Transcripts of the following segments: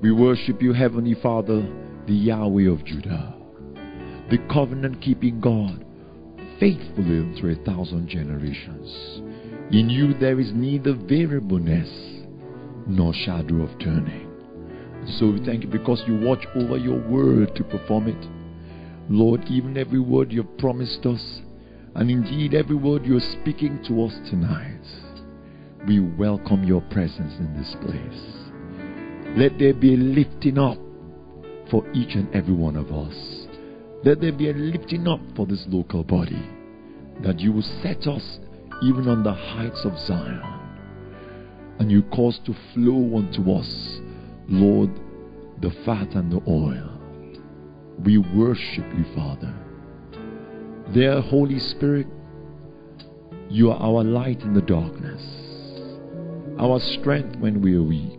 We worship you, Heavenly Father, the Yahweh of Judah, the covenant-keeping God, faithful through 1,000 generations. In you there is neither variableness nor shadow of turning. So we thank you because you watch over your word to perform it. Lord, even every word you've promised us, and indeed every word you're speaking to us tonight, we welcome your presence in this place. Let there be a lifting up for each and every one of us. Let there be a lifting up for this local body, that you will set us even on the heights of Zion, and you cause to flow unto us, Lord, the fat and the oil. We worship you, Father. There, Holy Spirit, you are our light in the darkness, our strength when we are weak.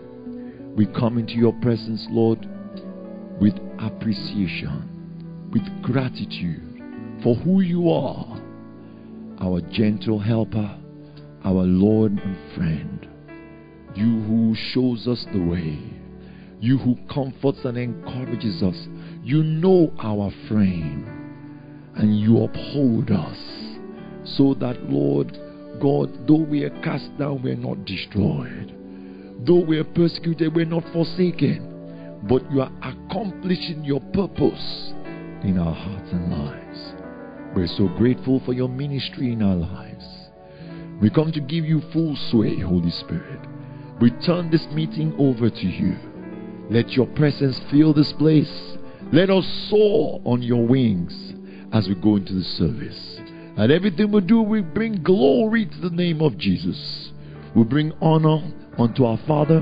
We come into your presence, Lord, with appreciation, with gratitude for who you are, our gentle helper, our Lord and friend. You who shows us the way, you who comforts and encourages us. You know our frame, and you uphold us, so that, Lord God, though we are cast down, we are not destroyed. Though we are persecuted, we are not forsaken. But you are accomplishing your purpose in our hearts and lives. We're so grateful for your ministry in our lives. We come to give you full sway, Holy Spirit. We turn this meeting over to you. Let your presence fill this place. Let us soar on your wings as we go into the service. And everything we do, we bring glory to the name of Jesus. We bring honor unto our Father,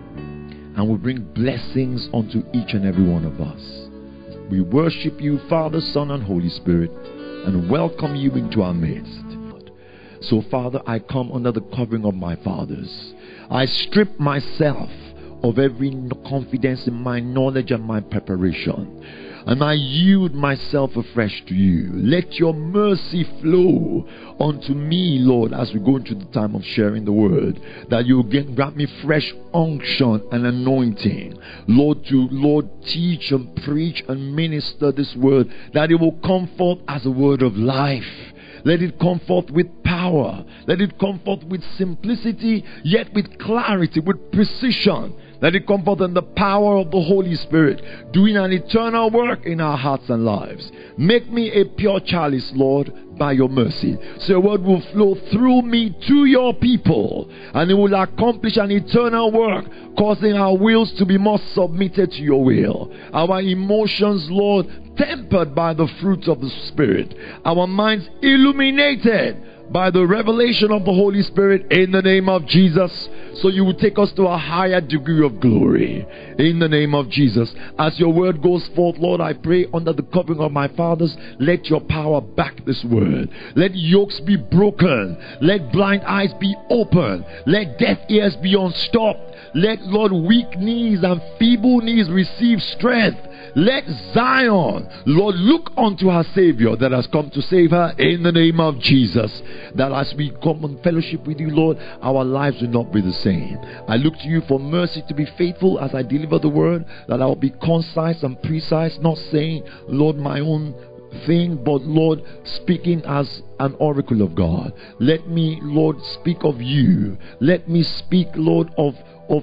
and we bring blessings unto each and every one of us. We worship you, Father, Son, and Holy Spirit, and welcome you into our midst. So, Father, I come under the covering of my fathers. I strip myself of every confidence in my knowledge and my preparation, and I yield myself afresh to you. Let your mercy flow unto me, Lord, as we go into the time of sharing the word, that you will grant me fresh unction and anointing, Lord, to teach and preach and minister this word, that it will come forth as a word of life. Let it come forth with power. Let it come forth with simplicity, yet with clarity, with precision. Let it come forth in the power of the Holy Spirit, doing an eternal work in our hearts and lives. Make me a pure chalice, Lord, by your mercy. So your word will flow through me to your people, and it will accomplish an eternal work, causing our wills to be more submitted to your will. Our emotions, Lord, tempered by the fruits of the Spirit. Our minds illuminated by the revelation of the Holy Spirit in the name of Jesus. So you will take us to a higher degree of glory in the name of Jesus. As your word goes forth, Lord, I pray under the covering of my fathers, let your power back this word. Let yokes be broken. Let blind eyes be opened. Let deaf ears be unstopped. Let, Lord, weak knees and feeble knees receive strength. Let Zion, Lord, look unto her Savior that has come to save her in the name of Jesus. That as we come in fellowship with you, Lord, our lives will not be the same. I look to you for mercy to be faithful as I deliver the word, that I will be concise and precise, not saying, Lord, my own thing, but Lord, speaking as an oracle of God. Let me, Lord, speak of you. Let me speak, Lord, of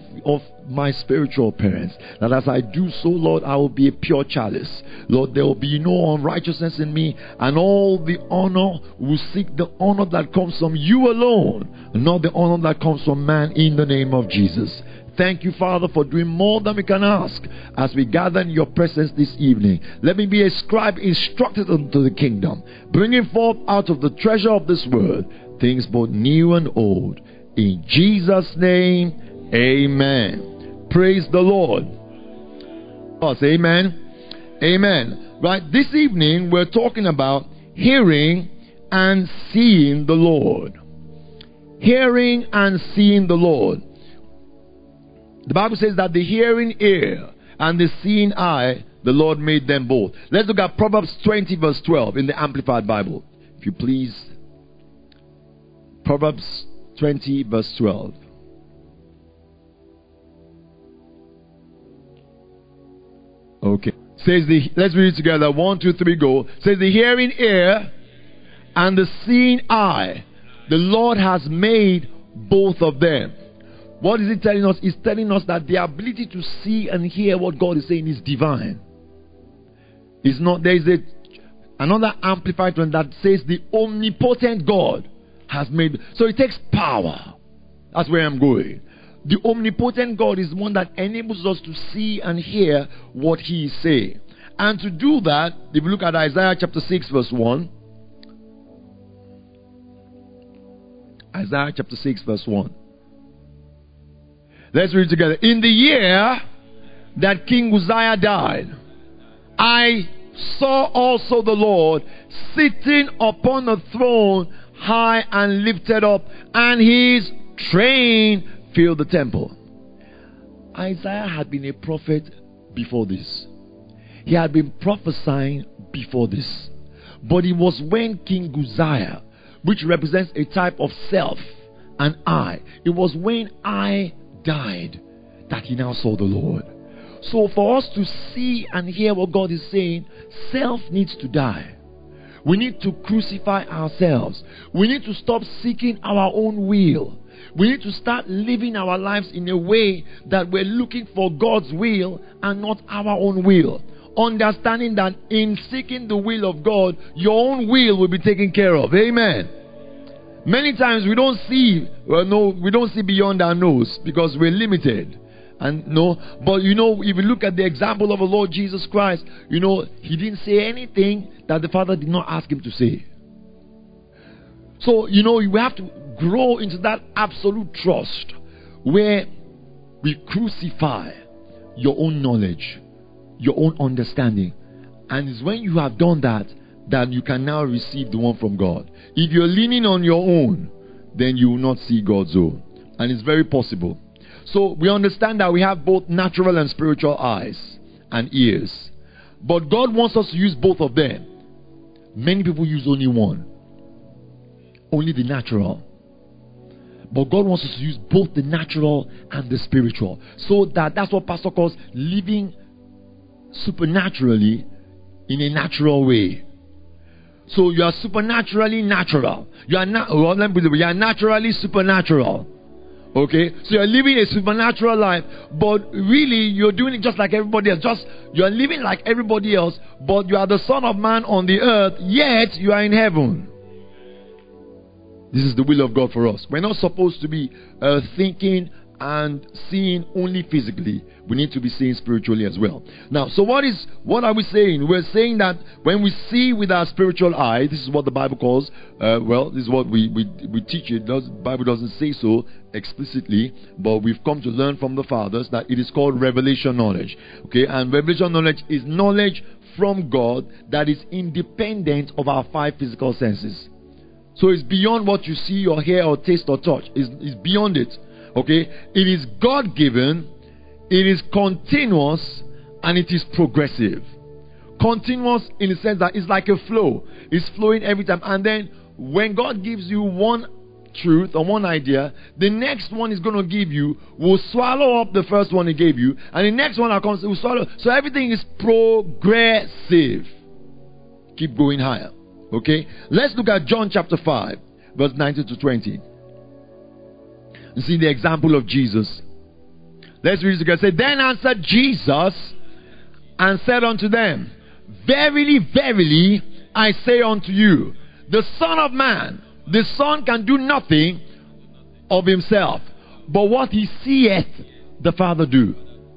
my spiritual parents, that as I do so, Lord, I will be a pure chalice. Lord, there will be no unrighteousness in me, and all the honor will seek the honor that comes from you alone, not the honor that comes from man, in the name of Jesus. Thank you, Father, for doing more than we can ask as we gather in your presence this evening. Let me be a scribe instructed unto the kingdom, bringing forth out of the treasure of this word things both new and old. In Jesus' name, amen. Praise the Lord. Amen. Amen. Right, this evening we're talking about hearing and seeing the Lord. Hearing and seeing the Lord. The Bible says that the hearing ear and the seeing eye, the Lord made them both. Let's look at Proverbs 20 verse 12 in the Amplified Bible, if you please. Proverbs 20 verse 12. Okay. Says let's read it together. 1, 2, 3, go. Says the hearing ear and the seeing eye, the Lord has made both of them. What is it telling us? It's telling us that the ability to see and hear what God is saying is divine. It's not, there is another amplified one that says the omnipotent God has made. So it takes power. That's where I'm going. The omnipotent God is one that enables us to see and hear what He is saying. And to do that, if you look at Isaiah chapter 6 verse 1. Isaiah chapter 6 verse 1. Let's read together. In the year that King Uzziah died, I saw also the Lord sitting upon a throne high and lifted up, and His train filled the temple. Isaiah had been a prophet before this. He had been prophesying before this. But it was when King Uzziah, which represents a type of self and I, it was when I died that he now saw the Lord. So for us to see and hear what God is saying, self needs to die. We need to crucify ourselves. We need to stop seeking our own will. We need to start living our lives in a way that we're looking for God's will and not our own will. Understanding that in seeking the will of God, your own will be taken care of. Amen. Many times we don't see beyond our nose because we're limited. But if you look at the example of the Lord Jesus Christ, He didn't say anything that the Father did not ask Him to say. So, you have to grow into that absolute trust where we crucify your own knowledge, your own understanding. And it's when you have done that you can now receive the one from God. If you're leaning on your own, then you will not see God's own. And it's very possible. So we understand that we have both natural and spiritual eyes and ears. But God wants us to use both of them. Many people use only one. Only the natural. But God wants us to use both the natural and the spiritual. So that's what Pastor calls living supernaturally in a natural way. So you are supernaturally natural. You are naturally supernatural. Okay, so you're living a supernatural life, but really you're doing it just like everybody else. You're living like everybody else, but you are the Son of Man on the earth, yet you are in heaven. This is the will of God for us. We're not supposed to be thinking and seeing only physically. We need to be seeing spiritually as well. Now, so what are we saying? We're saying that when we see with our spiritual eye, this is what the Bible calls, this is what we teach it. The Bible doesn't say so explicitly, but we've come to learn from the fathers that it is called revelation knowledge. Okay, and revelation knowledge is knowledge from God that is independent of our 5 physical senses. So it's beyond what you see or hear or taste or touch. It's beyond it. Okay, it is God-given, it is continuous, and it is progressive. Continuous in the sense that it's like a flow. It's flowing every time. And then when God gives you one truth or one idea, the next one is going to give you will swallow up the first one He gave you, and the next one that comes will swallow. So everything is progressive. Keep going higher. Okay, let's look at John chapter 5 verse 19 to 20. You see the example of Jesus. Let's read it together. Say, then answered Jesus and said unto them, verily, verily, I say unto you, the Son of Man, the Son can do nothing of himself, but what He seeth the Father do.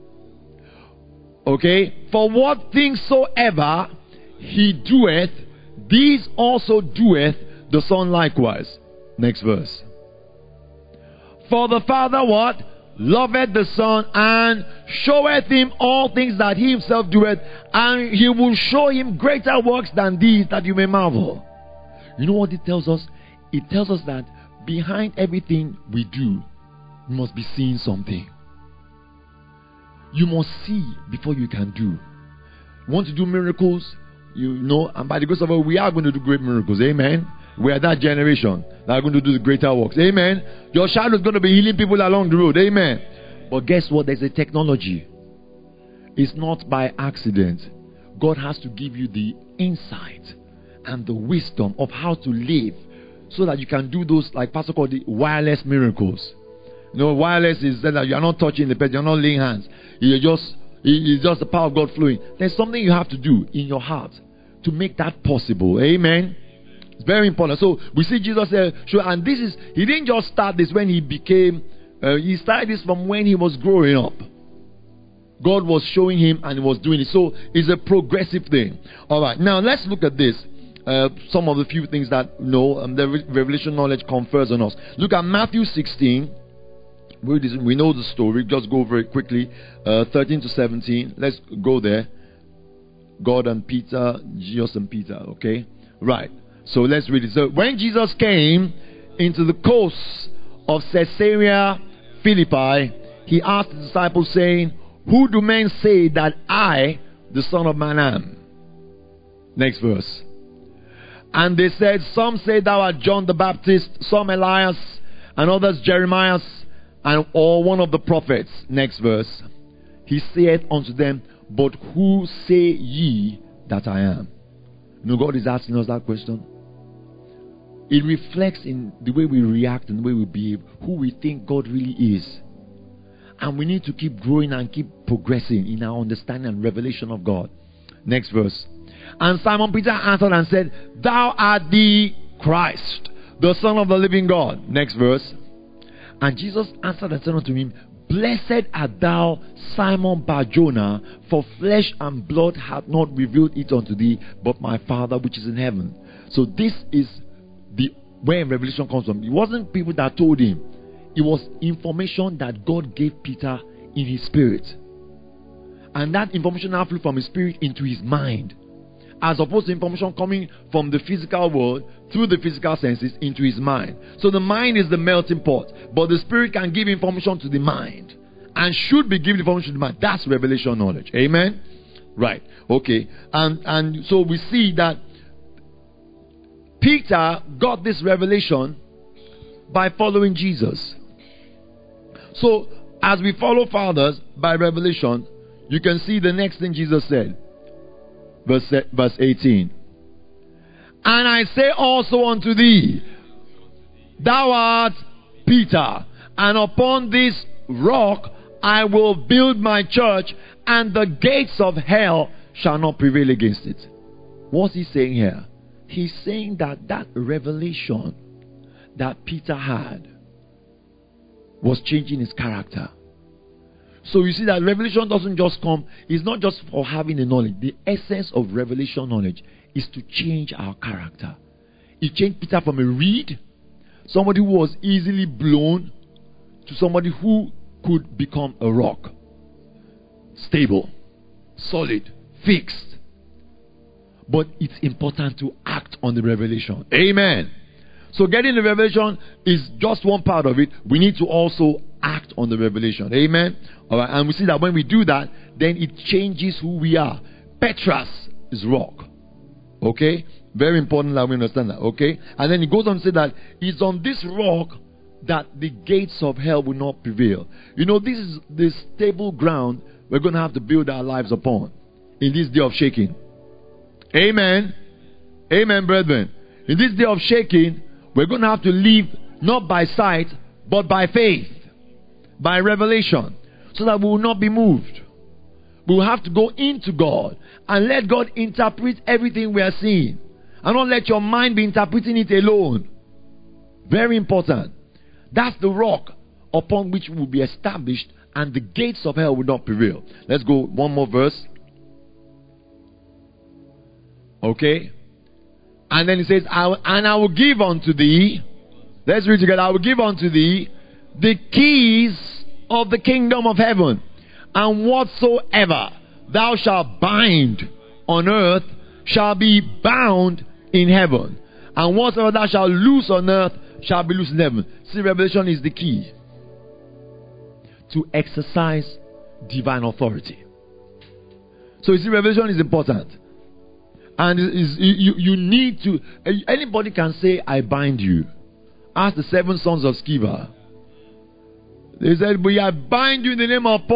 Okay? For what things soever He doeth, these also doeth the Son likewise. Next verse. For the Father what? Loveth the Son, and showeth Him all things that He Himself doeth, and He will show Him greater works than these, that you may marvel. You know what it tells us? It tells us that behind everything we do, you must be seeing something. You must see before you can do. You want to do miracles? And by the grace of God, we are going to do great miracles. Amen. We are that generation that are going to do the greater works. Amen. Your shadow is going to be healing people along the road. Amen. But guess what? There's a technology. is not by accident. God has to give you the insight and the wisdom of how to live so that you can do those, like Pastor called the wireless miracles. You know, wireless is that you are not touching the person, you are not laying hands. It's just the power of God flowing. There's something you have to do in your heart to make that possible. Amen. It's very important. So we see Jesus and this is, he didn't just start this when he became, he started this from when he was growing up. God was showing him and he was doing it. So it's a progressive thing. Alright, now let's look at this. Some of the few things that the revelation knowledge confers on us. Look at Matthew 16. We know the story. Just go very quickly. 13 to 17. Let's go there. God and Peter, Jesus and Peter. Okay, right. So let's read it. So when Jesus came into the coast of Caesarea Philippi, he asked the disciples, saying, "Who do men say that I, the Son of Man, am?" Next verse. And they said, "Some say thou art John the Baptist, some Elias, and others Jeremiah, or one of the prophets." Next verse. He said unto them, "But who say ye that I am?" God is asking us that question. It reflects in the way we react and the way we behave, who we think God really is. And we need to keep growing and keep progressing in our understanding and revelation of God. Next verse. And Simon Peter answered and said, "Thou art the Christ, the Son of the living God." Next verse. And Jesus answered and said unto him, "Blessed art thou, Simon Bar-Jonah, for flesh and blood hath not revealed it unto thee, but my Father which is in heaven." So this is where revelation comes from. It wasn't people that told him. It was information that God gave Peter in his spirit. And that information now flew from his spirit into his mind, as opposed to information coming from the physical world through the physical senses into his mind. So the mind is the melting pot, but the spirit can give information to the mind and should be giving information to the mind. That's revelation knowledge. Amen. Right. Okay. And so we see that Peter got this revelation by following Jesus. So as we follow fathers by revelation, you can see the next thing Jesus said. Verse 18. And I say also unto thee, thou art Peter, and upon this rock I will build my church, and the gates of hell shall not prevail against it. What's he saying here? He's saying that revelation that Peter had was changing his character. So you see that revelation doesn't just come, it's not just for having the knowledge. The essence of revelation knowledge is to change our character. It changed Peter from a reed, somebody who was easily blown, to somebody who could become a rock. Stable, solid, fixed. But it's important to act on the revelation. Amen. So getting the revelation is just one part of it. We need to also act on the revelation. Amen. All right. And we see that when we do that, then it changes who we are. Petros is rock. Okay. Very important that we understand that. Okay. And then he goes on to say that it's on this rock that the gates of hell will not prevail. This is the stable ground we're going to have to build our lives upon in this day of shaking. Amen. Amen, brethren. In this day of shaking, we're going to have to live not by sight, but by faith, by revelation, so that we will not be moved. We will have to go into God and let God interpret everything we are seeing, and not let your mind be interpreting it alone. Very important. That's the rock upon which we will be established, and the gates of hell will not prevail. Let's go one more verse. Okay. And then it says, I will give unto thee, let's read together, I will give unto thee the keys of the kingdom of heaven, and whatsoever thou shalt bind on earth shall be bound in heaven, and whatsoever thou shalt loose on earth shall be loosed in heaven. See, revelation is the key to exercise divine authority. So you see, revelation is important. And you need to, anybody can say, I bind you. Ask the 7 sons of Sceva. They said, but I bind you in the name of Paul.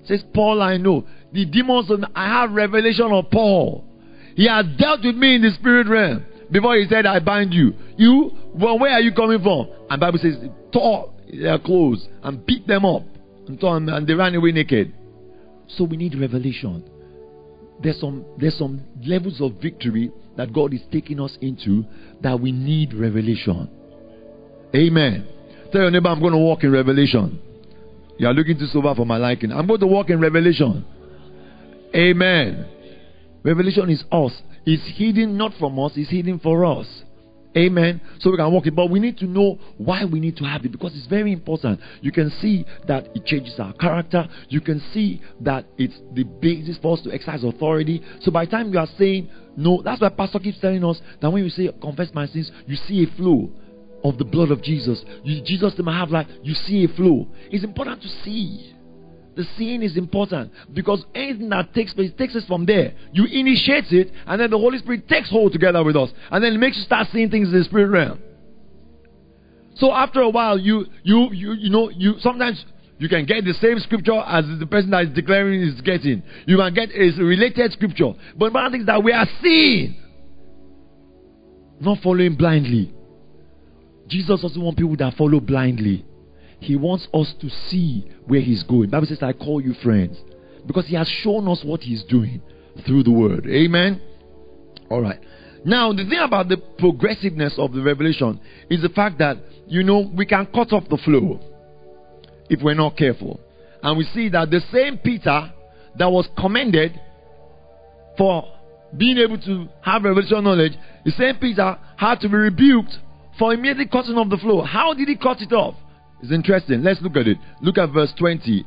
Says, Paul, I know. The demons, I have revelation of Paul. He has dealt with me in the spirit realm. Before he said, I bind you. Well, where are you coming from? And Bible says, tore their clothes and beat them up. And they ran away naked. So we need revelation. There's some levels of victory that God is taking us into that we need revelation. Amen. Tell your neighbor, I'm going to walk in revelation. You are looking too sober for my liking. I'm going to walk in revelation. Amen. Revelation is us. It's hidden not from us, it's hidden for us. Amen. So we can walk it. But we need to know why we need to have it, because it's very important. You can see that it changes our character. You can see that it's the basis for us to exercise authority. So by the time you are saying no, that's why Pastor keeps telling us that when you say confess my sins, you see a flow of the blood of Jesus. Jesus might have life. You see a flow. It's important to see. The seeing is important, because anything that takes place takes us from there. You initiate it, and then the Holy Spirit takes hold together with us, and then it makes you start seeing things in the spirit realm. So after a while, you sometimes you can get the same scripture as the person that is declaring is getting. You can get a related scripture, but one of the things that we are seeing, not following blindly. Jesus doesn't want people that follow blindly. He wants us to see where he's going. The Bible says, I call you friends, because he has shown us what he's doing through the word. Amen. All right. Now, the thing about the progressiveness of the revelation is the fact that, we can cut off the flow if we're not careful. And we see that the same Peter that was commended for being able to have revelation knowledge, the same Peter had to be rebuked for immediately cutting off the flow. How did he cut it off? It's interesting. Let's look at it. Look at verse 20.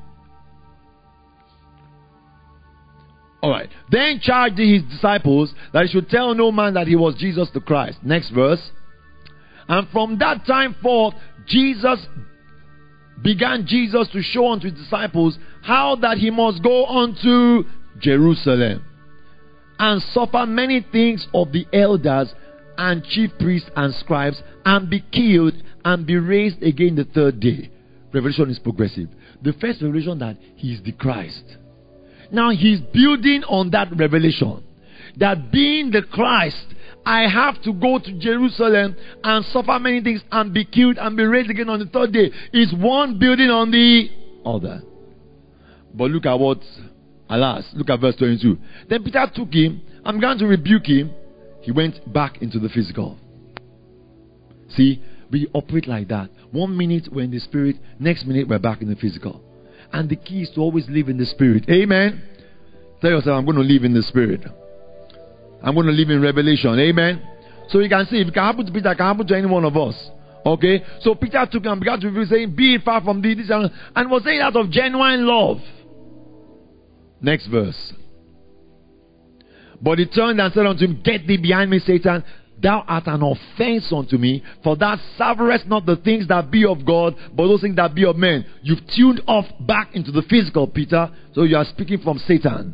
Alright. Then charged his disciples that he should tell no man that he was Jesus the Christ. Next verse. And from that time forth, began Jesus to show unto his disciples how that he must go unto Jerusalem and suffer many things of the elders and chief priests and scribes, and be killed and be raised again the third day. Revelation is progressive. The first revelation that he is the Christ. Now he's building on that revelation, that being the Christ, I have to go to Jerusalem and suffer many things and be killed and be raised again on the third day. Is one building on the other. But look at look at verse 22. Then Peter took him and began to rebuke him. He went back into the physical. See, we operate like that. 1 minute we're in the spirit, next minute we're back in the physical. And the key is to always live in the spirit. Amen. Tell yourself, I'm going to live in the spirit. I'm going to live in revelation. Amen. So you can see, if it can happen to Peter, it can happen to any one of us. Okay. So Peter took him and began to reveal, saying, be it far from thee, this and was saying out of genuine love. Next verse. But he turned and said unto him, get thee behind me, Satan. Thou art an offense unto me, for thou savourest not the things that be of God, but those things that be of men. You've tuned off back into the physical, Peter. So you are speaking from Satan.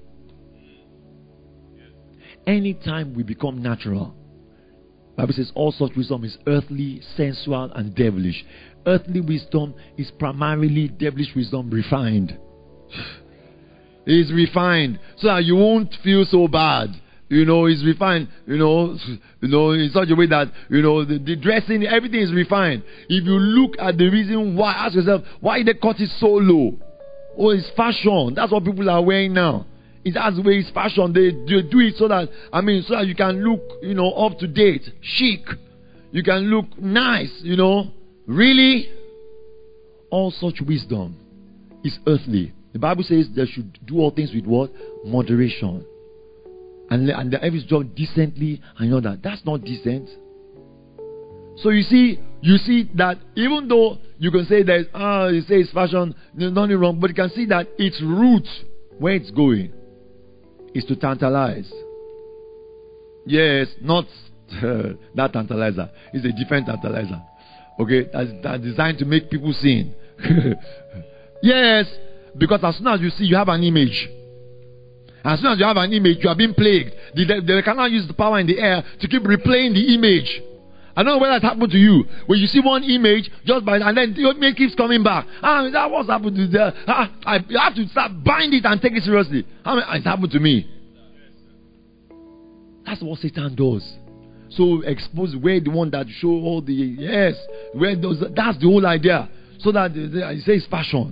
Anytime we become natural, the Bible says all such wisdom is earthly, sensual, and devilish. Earthly wisdom is primarily devilish wisdom refined. It's refined so that you won't feel so bad. It's refined, in such a way that, the dressing, everything is refined. If you look at the reason why, ask yourself, why they cut it so low? Oh, it's fashion. That's what people are wearing now. That's the way it's fashion. They do it so that, so that you can look, up to date, chic. You can look nice, Really? All such wisdom is earthly. The Bible says they should do all things with what? Moderation. And every job decently, and that. That's not decent. So you see that even though you can say that, you say it's fashion, there's nothing wrong, but you can see that its root, where it's going, is to tantalize. Yes, not that tantalizer. It's a different tantalizer. Okay, that's designed to make people sin. Yes, because as soon as you see, you have an image. As soon as you have an image, you are being plagued. They cannot use the power in the air to keep replaying the image. I don't know whether it happened to you. When you see one image, and then the image keeps coming back. That what's happened to there? You have to start bind it and take it seriously. It happened to me. That's what Satan does. So expose where the one that show all the that's the whole idea. So that he says fashion.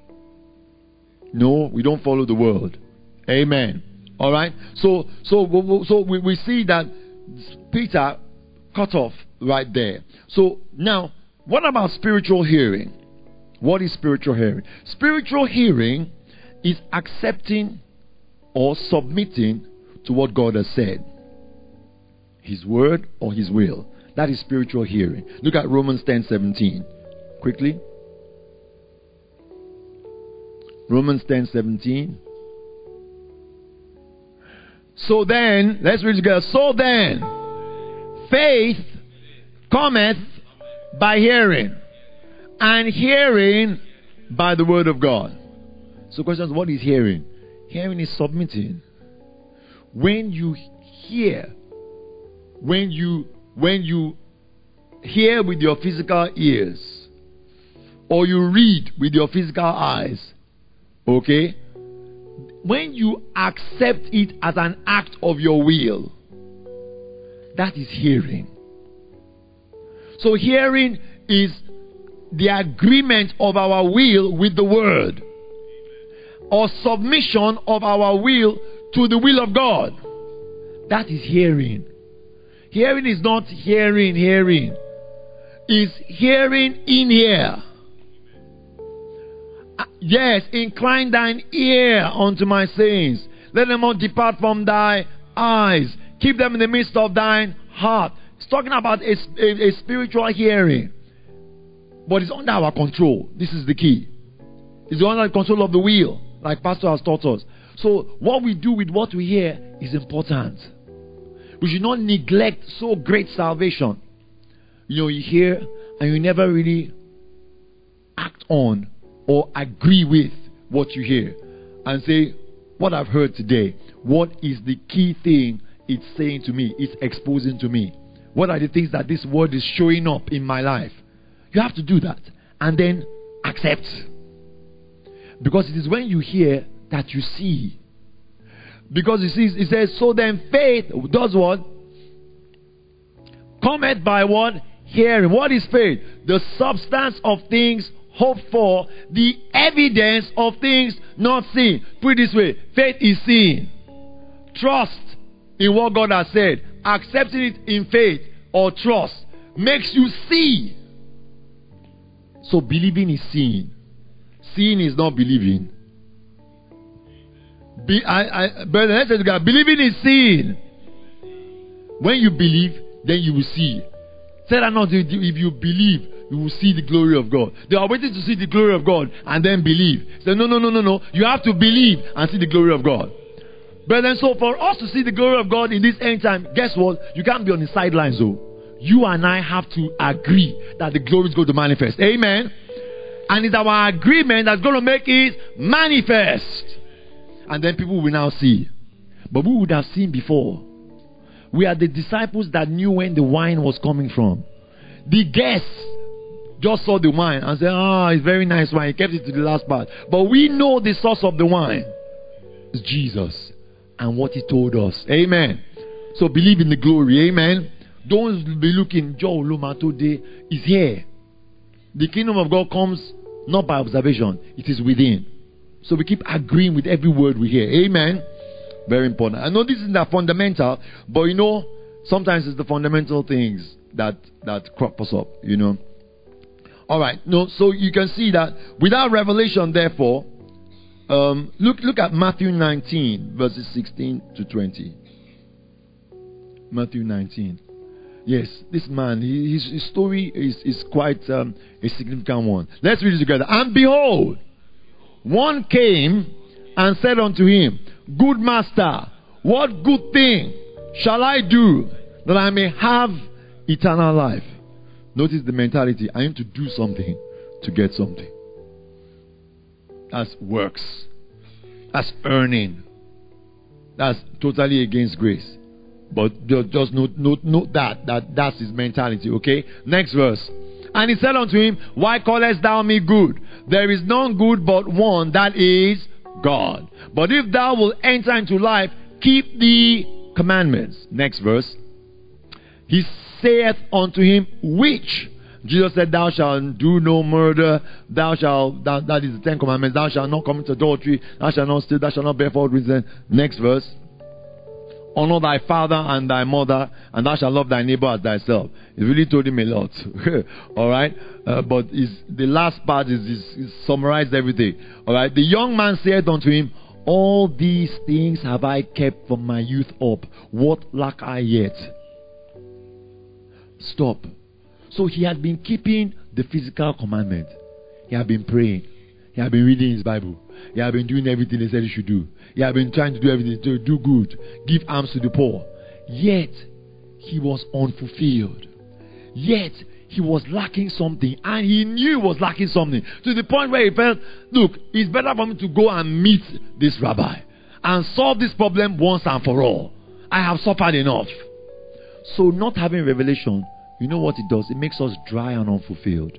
No, we don't follow the world. Amen. All right. So we see that Peter cut off right there. So now, what about spiritual hearing? What is spiritual hearing? Spiritual hearing is accepting or submitting to what God has said. His word or His will. That is spiritual hearing. Look at Romans 10:17. Quickly. Romans 10:17. So then, let's read together. So then, faith cometh by hearing, and hearing by the word of God. So question is, what is hearing? Hearing is submitting. When you hear, when you hear with your physical ears, or you read with your physical eyes, okay? When you accept it as an act of your will, that is hearing. So hearing is the agreement of our will with the word, or submission of our will to the will of God. That is hearing. Hearing is not hearing. It's hearing in here. Yes, incline thine ear unto my sayings. Let them not depart from thy eyes. Keep them in the midst of thine heart. It's talking about a spiritual hearing. But it's under our control. This is the key. It's under the control of the will, like Pastor has taught us. So what we do with what we hear is important. We should not neglect so great salvation. You hear and you never really act on or agree with what you hear, and say, what I've heard today, what is the key thing it's saying to me, it's exposing to me? What are the things that this word is showing up in my life? You have to do that and then accept. Because it is when you hear that you see. Because it says, so then faith does what? Cometh by what? Hearing. What is faith? The substance of things hoped for, the evidence of things not seen. Put it this way, faith is seeing. Trust in what God has said, accepting it in faith or trust, makes you see. So believing is seeing. Seeing is not believing. Brother, let's say together, believing is seeing. When you believe, then you will see. Say that not if you believe, you will see the glory of God. They are waiting to see the glory of God and then believe. Say, no. You have to believe and see the glory of God. But then, so for us to see the glory of God in this end time, guess what? You can't be on the sidelines, though. You and I have to agree that the glory is going to manifest. Amen. And it's our agreement that's going to make it manifest. And then people will now see. But we would have seen before. We are the disciples that knew when the wine was coming from. The guests just saw the wine and said, it's very nice wine. He kept it to the last part. But we know the source of the wine. It's Jesus and what He told us. Amen. So believe in the glory. Amen. Don't be looking, Joe Luma today is here. The kingdom of God comes not by observation. It is within. So we keep agreeing with every word we hear. Amen. Very important. I know this is not fundamental, but sometimes it's the fundamental things that crop us up, Alright, so you can see that without revelation, therefore, look at Matthew 19, verses 16 to 20. Matthew 19. Yes, this man, his story is quite a significant one. Let's read it together. And behold, one came and said unto him, Good master, what good thing shall I do that I may have eternal life? Notice the mentality. I need to do something to get something. That's works. That's earning. That's totally against grace. But just note that's his mentality. Okay? Next verse. And he said unto him, why callest thou me good? There is none good but one, that is God. But if thou wilt enter into life, keep the commandments. Next verse. He saith unto him, which? Jesus said, thou shalt do no murder, that is the 10 commandments, thou shalt not commit adultery, thou shalt not steal, thou shalt not bear false witness. Next verse. Honor thy father and thy mother, and thou shalt love thy neighbor as thyself. He really told him a lot. Alright? But the last part is summarized everything. Alright? The young man said unto him, all these things have I kept from my youth up. What lack I yet? Stop. So he had been keeping the physical commandment. He had been praying. He had been reading his Bible. He had been doing everything they said he should do. He had been trying to do everything, to do good, give alms to the poor. Yet, he was unfulfilled. Yet, he was lacking something. And he knew he was lacking something. To the point where he felt, look, it's better for me to go and meet this rabbi and solve this problem once and for all. I have suffered enough. So not having revelation, you know what it does? It makes us dry and unfulfilled.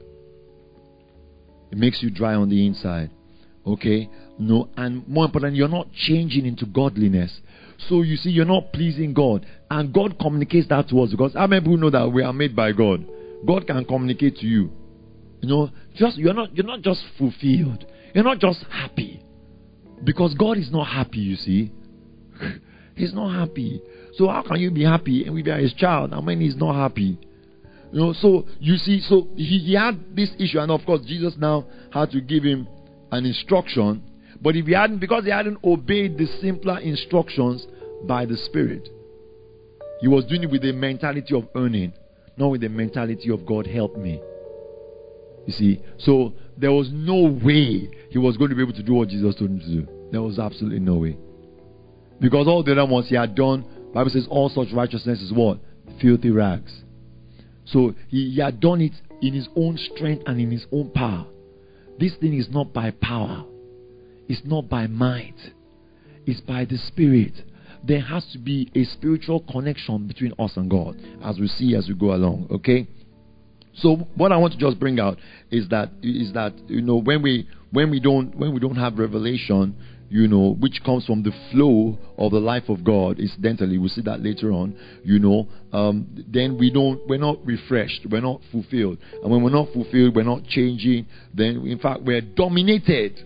It makes you dry on the inside. Okay? No, and more important, you're not changing into godliness. So you see, you're not pleasing God. And God communicates that to us, because how many people know that we are made by God? God can communicate to you. You know, you're not just fulfilled. You're not just happy. Because God is not happy, you see. He's not happy. So how can you be happy and we are his child and when he's not happy? You know, so you see, so he had this issue, and of course Jesus now had to give him an instruction. But if he hadn't, because he hadn't obeyed the simpler instructions by the Spirit, he was doing it with the mentality of earning, not with the mentality of God help me. You see, so there was no way he was going to be able to do what Jesus told him to do. There was absolutely no way. Because all the other ones he had done, the Bible says all such righteousness is what? Filthy rags. So he had done it in his own strength and in his own power. This thing is not by power. It's not by might. It's by the Spirit. There has to be a spiritual connection between us and God, as we see as we go along. Okay? So what I want to just bring out is that you know, when we don't have revelation, you know, which comes from the flow of the life of God, incidentally, we'll see that later on, you know, then we're not refreshed, we're not fulfilled. And when we're not fulfilled, we're not changing, then in fact we're dominated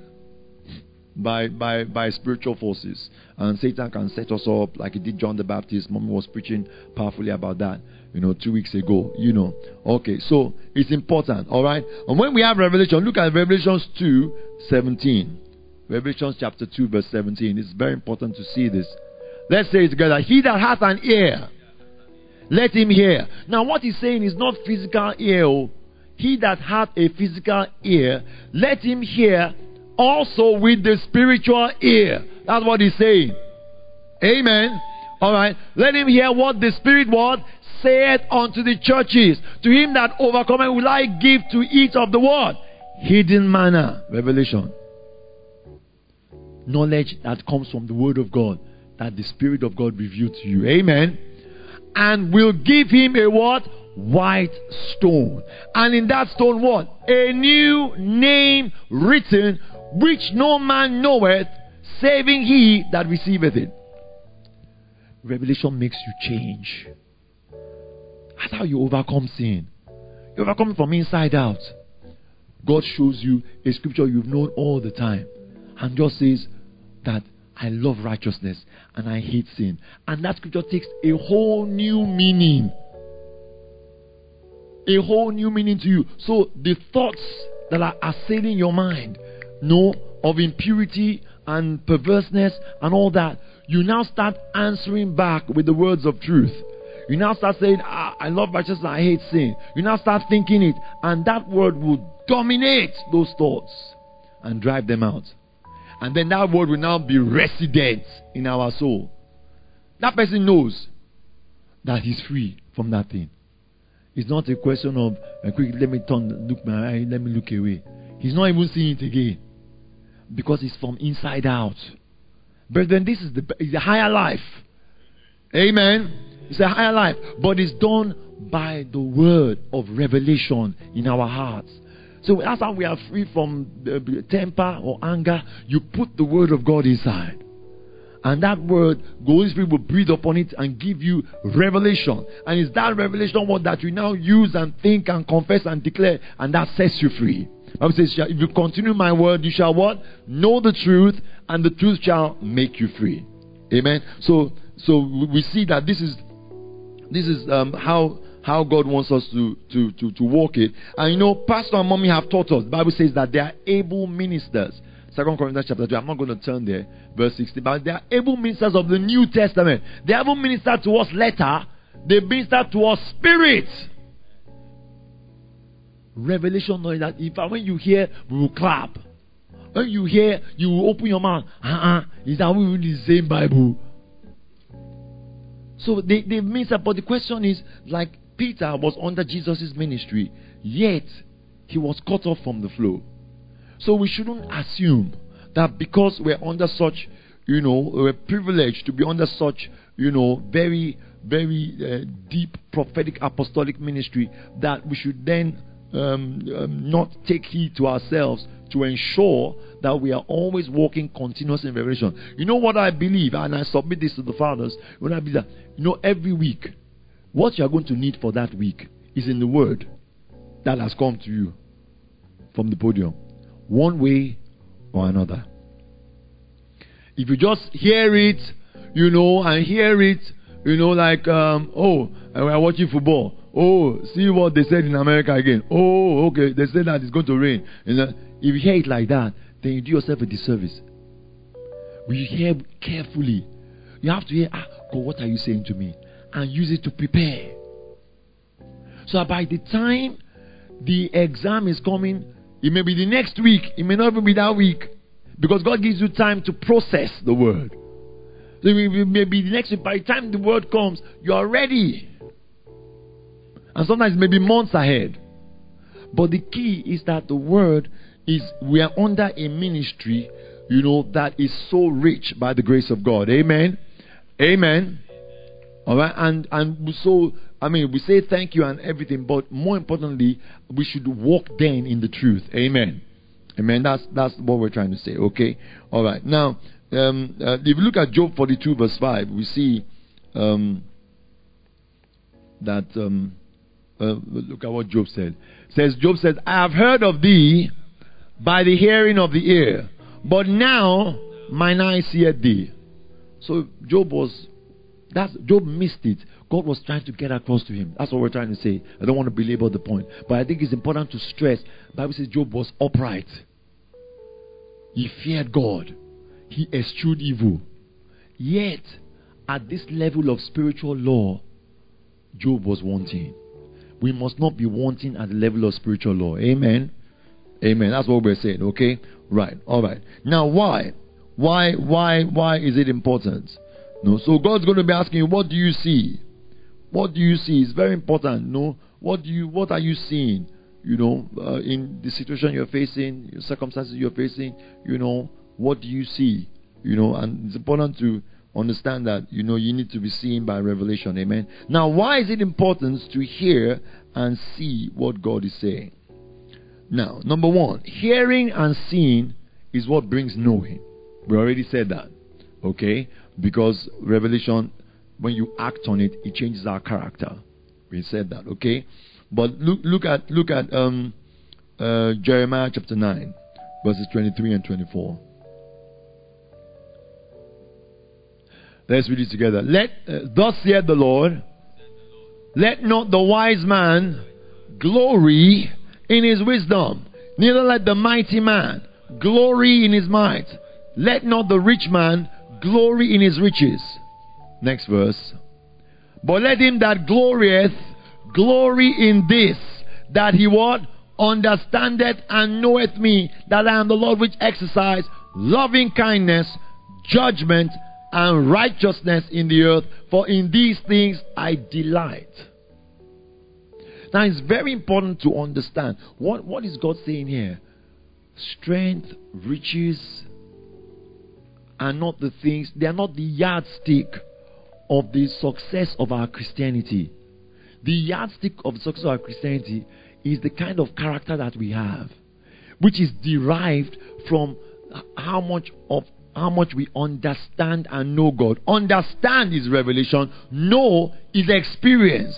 by spiritual forces. And Satan can set us up like he did John the Baptist. Mommy was preaching powerfully about that, you know, 2 weeks ago, you know. Okay, so it's important, alright? And when we have revelation, look at Revelations 2:17. Revelation chapter 2 verse 17. It's very important to see this. Let's say it together. He that hath an ear, let him hear. Now what he's saying is not physical ear. He that hath a physical ear, let him hear also with the spiritual ear. That's what he's saying. Amen. Alright. Let him hear what the Spirit what? Saith unto the churches. To him that overcometh will I give to eat of the what? Hidden manna. Revelation. Knowledge that comes from the Word of God, that the Spirit of God revealed to you. Amen. And will give him a what? White stone. And in that stone what? A new name written, which no man knoweth, saving he that receiveth it. Revelation makes you change. That's how you overcome sin. You overcome it from inside out. God shows you a scripture you've known all the time, and just says that I love righteousness and I hate sin. And that scripture takes a whole new meaning. A whole new meaning to you. So the thoughts that are assailing your mind, of impurity and perverseness and all that, you now start answering back with the words of truth. You now start saying, I love righteousness, I hate sin. You now start thinking it, and that word will dominate those thoughts and drive them out. And then that word will now be resident in our soul. That person knows that he's free from that thing. It's not a question of, quick, let me look my eye, let me look away. He's not even seeing it again. Because it's from inside out. Brethren, this is the higher life. Amen. It's a higher life. But it's done by the word of revelation in our hearts. So that's how we are free from temper or anger. You put the word of God inside. And that word, the Holy Spirit will breathe upon it and give you revelation. And it's that revelation word that you now use and think and confess and declare. And that sets you free. The Bible says, if you continue my word, you shall what? Know the truth, and the truth shall make you free. Amen. So we see that this is how God wants us to walk it. And you know, Pastor and Mommy have taught us. The Bible says that they are able ministers. 2 Corinthians chapter 2. I'm not going to turn there. Verse 16. But they are able ministers of the New Testament. They haven't ministered to us letter. They minister to us spirit. Revelation knowledge that when you hear, we will clap. When you hear, you will open your mouth. Is that we read the same Bible? So they minister. But the question is, like Peter was under Jesus' ministry, yet he was cut off from the flow. So we shouldn't assume that because we're under such, we're privileged to be under such, very, very deep prophetic apostolic ministry, that we should then not take heed to ourselves to ensure that we are always walking continuously in revelation. You know what I believe, and I submit this to the fathers, when I believe that, every week, what you are going to need for that week is in the word that has come to you from the podium, one way or another. If you just hear it, and hear it, like, and we're watching football. Oh, see what they said in America again. Oh, okay, they said that it's going to rain. If you hear it like that, then you do yourself a disservice. But you hear carefully. You have to hear, God, what are you saying to me? And use it to prepare. So by the time the exam is coming, it may be the next week. It may not even be that week. Because God gives you time to process the word. So it may be the next week. By the time the word comes, you are ready. And sometimes maybe months ahead. But the key is that the word is, we are under a ministry, that is so rich by the grace of God. Amen. Amen. All right. And so, we say thank you and everything, but more importantly, we should walk then in the truth. Amen. Amen. That's what we're trying to say. Okay. All right. Now, if you look at Job 42 verse 5, we see that look at what Job said. Job said, I have heard of thee by the hearing of the ear, but now mine eye seeth thee. So Job missed it. God was trying to get across to him. That's what we're trying to say. I don't want to belabor the point, but I think it's important to stress. The Bible says Job was upright. He feared God. He eschewed evil. Yet, at this level of spiritual law, Job was wanting. We must not be wanting at the level of spiritual law. Amen. Amen. That's what we're saying. Okay. Right. All right. Now, why? Why is it important? No. So God's going to be asking you, what do you see? What do you see? It's very important. No. What are you seeing? In the situation you're facing, your circumstances you're facing. What do you see? And it's important to understand that, you need to be seen by revelation. Amen. Now, why is it important to hear and see what God is saying? Now, number one, hearing and seeing is what brings knowing. We already said that. Okay? Because revelation, when you act on it, it changes our character. We said that. Okay? But look at Jeremiah chapter 9, verses 23 and 24. Let's read it together. Thus saith the Lord, let not the wise man glory in his wisdom, neither let the mighty man glory in his might. Let not the rich man glory in his riches. Next verse. But let him that glorieth glory in this, that he what? Understandeth and knoweth me, that I am the Lord which exercise loving kindness, judgment, and righteousness in the earth, for in these things I delight. Now it's very important to understand what is God saying here. Strength, riches are not the things, they are not the yardstick of the success of our Christianity, the yardstick of the success of our Christianity is the kind of character that we have, which is derived from how much we understand and know God. Understand is revelation, know is experience.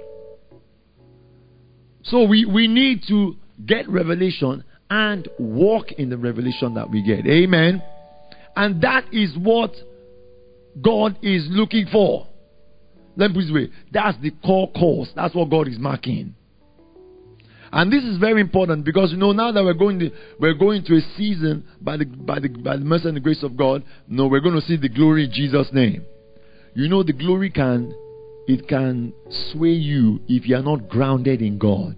So we need to get revelation and walk in the revelation that we get. Amen. And that is what God is looking for. Let me put it this way. That's the core course. That's what God is marking. And this is very important because now that we're going to a season by the mercy and the grace of God. We're going to see the glory in Jesus' name. The glory can sway you if you are not grounded in God.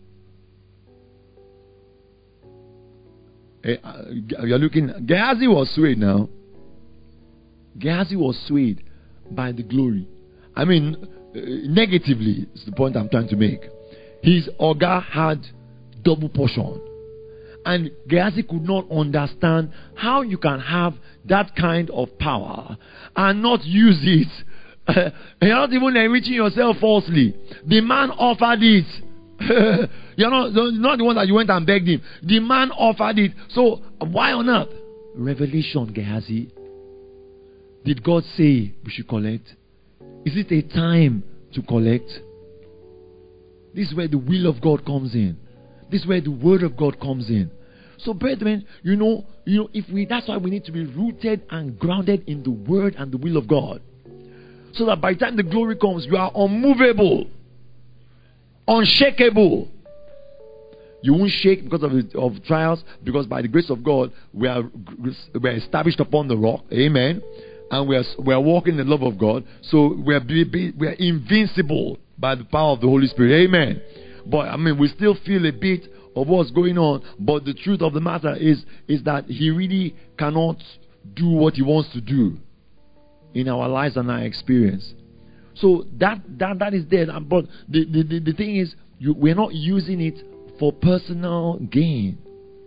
You're looking. Gehazi was swayed now. Gehazi was swayed by the glory. I mean, negatively is the point I'm trying to make. His Oga had double portion. And Gehazi could not understand how you can have that kind of power and not use it. You're not even enriching yourself falsely. The man offered it. You're not the one that you went and begged him. The man offered it. So why on earth? Revelation, Gehazi. Did God say we should collect? Is it a time to collect? This is where the will of God comes in. This is where the word of God comes in. So, brethren, that's why we need to be rooted and grounded in the word and the will of God. So that by the time the glory comes, you are unmovable, unshakable. You won't shake because of trials, because by the grace of God, we are established upon the rock. Amen. And we are walking in the love of God. So we are invincible by the power of the Holy Spirit. Amen. But we still feel a bit of what's going on. But the truth of the matter is that He really cannot do what He wants to do in our lives and our experience. So that is there. But the thing is, we're not using it for personal gain.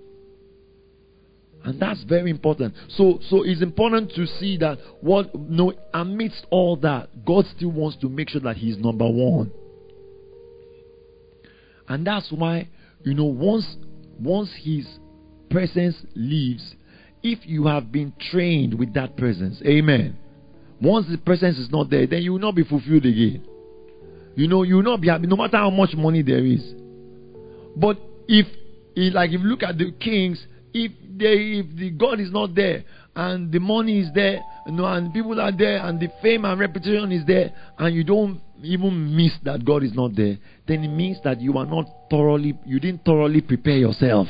And that's very important. So it's important to see that amidst all that, God still wants to make sure that He's number one. And that's why, once His presence leaves, if you have been trained with that presence, amen. Once the presence is not there, then you will not be fulfilled again. You will not be happy, no matter how much money there is. But if you look at the kings, if the God is not there and the money is there, and people are there and the fame and reputation is there, and you don't even miss that God is not there, then it means that you didn't thoroughly prepare yourself.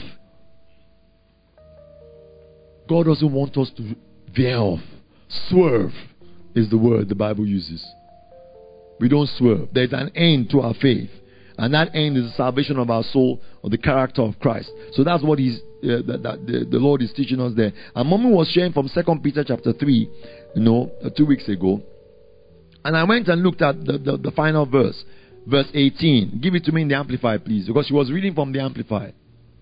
God doesn't want us to veer off. Swerve is the word the Bible uses. We don't swerve. There's an end to our faith. And that end is the salvation of our soul, or the character of Christ. So that's what the Lord is teaching us there. And Mommy was sharing from 2 Peter chapter 3, 2 weeks ago. And I went and looked at the final verse, verse 18. Give it to me in the Amplified, please, because she was reading from the Amplified.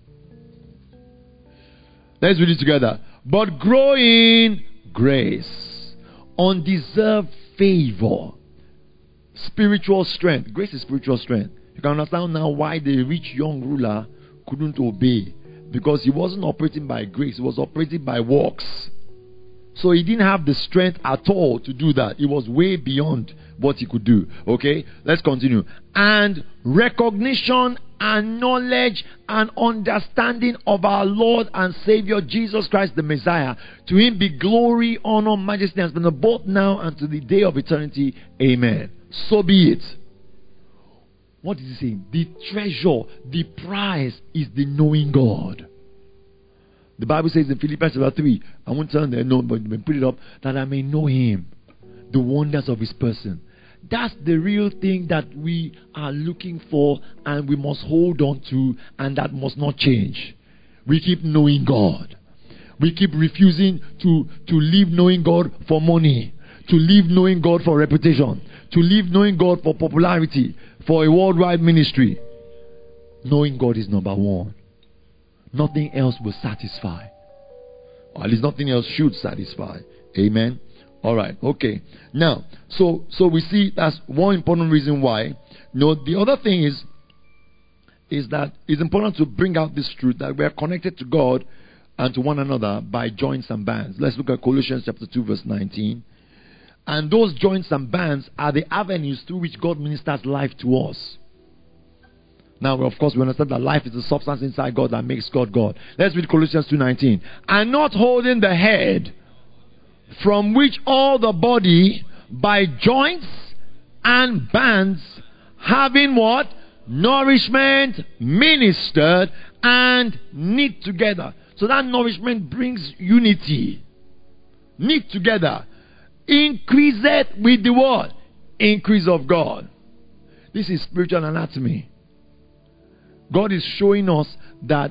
Let's read it together. But grow in grace, undeserved favor, spiritual strength. Grace is spiritual strength. You can understand now why the rich young ruler couldn't obey. Because he wasn't operating by grace, he was operating by works. So he didn't have the strength at all to do that. It was way beyond what he could do. Okay, let's continue. And recognition and knowledge and understanding of our Lord and Savior Jesus Christ the Messiah. To Him be glory, honor, majesty and splendor both now and to the day of eternity. Amen. So be it. What is he saying? The treasure, the prize is the knowing God. The Bible says in Philippians chapter 3, I won't turn there, no, but put it up, that I may know Him, the wonders of His person. That's the real thing that we are looking for and we must hold on to, and that must not change. We keep knowing God. We keep refusing to live knowing God for money, to live knowing God for reputation, to live knowing God for popularity, for a worldwide ministry. Knowing God is number one. Nothing else will satisfy. Or at least nothing else should satisfy. Amen. All right. Okay. Now, so we see that's one important reason why. The other thing is that it's important to bring out this truth that we are connected to God and to one another by joints and bands. Let's look at Colossians chapter 2 verse 19. And those joints and bands are the avenues through which God ministers life to us. Now, of course, we understand that life is the substance inside God that makes God God. Let's read Colossians 2:19. And not holding the head, from which all the body by joints and bands, having what? Nourishment ministered and knit together. So that nourishment brings unity. Knit together. Increaseth with the what? Increase of God. This is spiritual anatomy. God is showing us that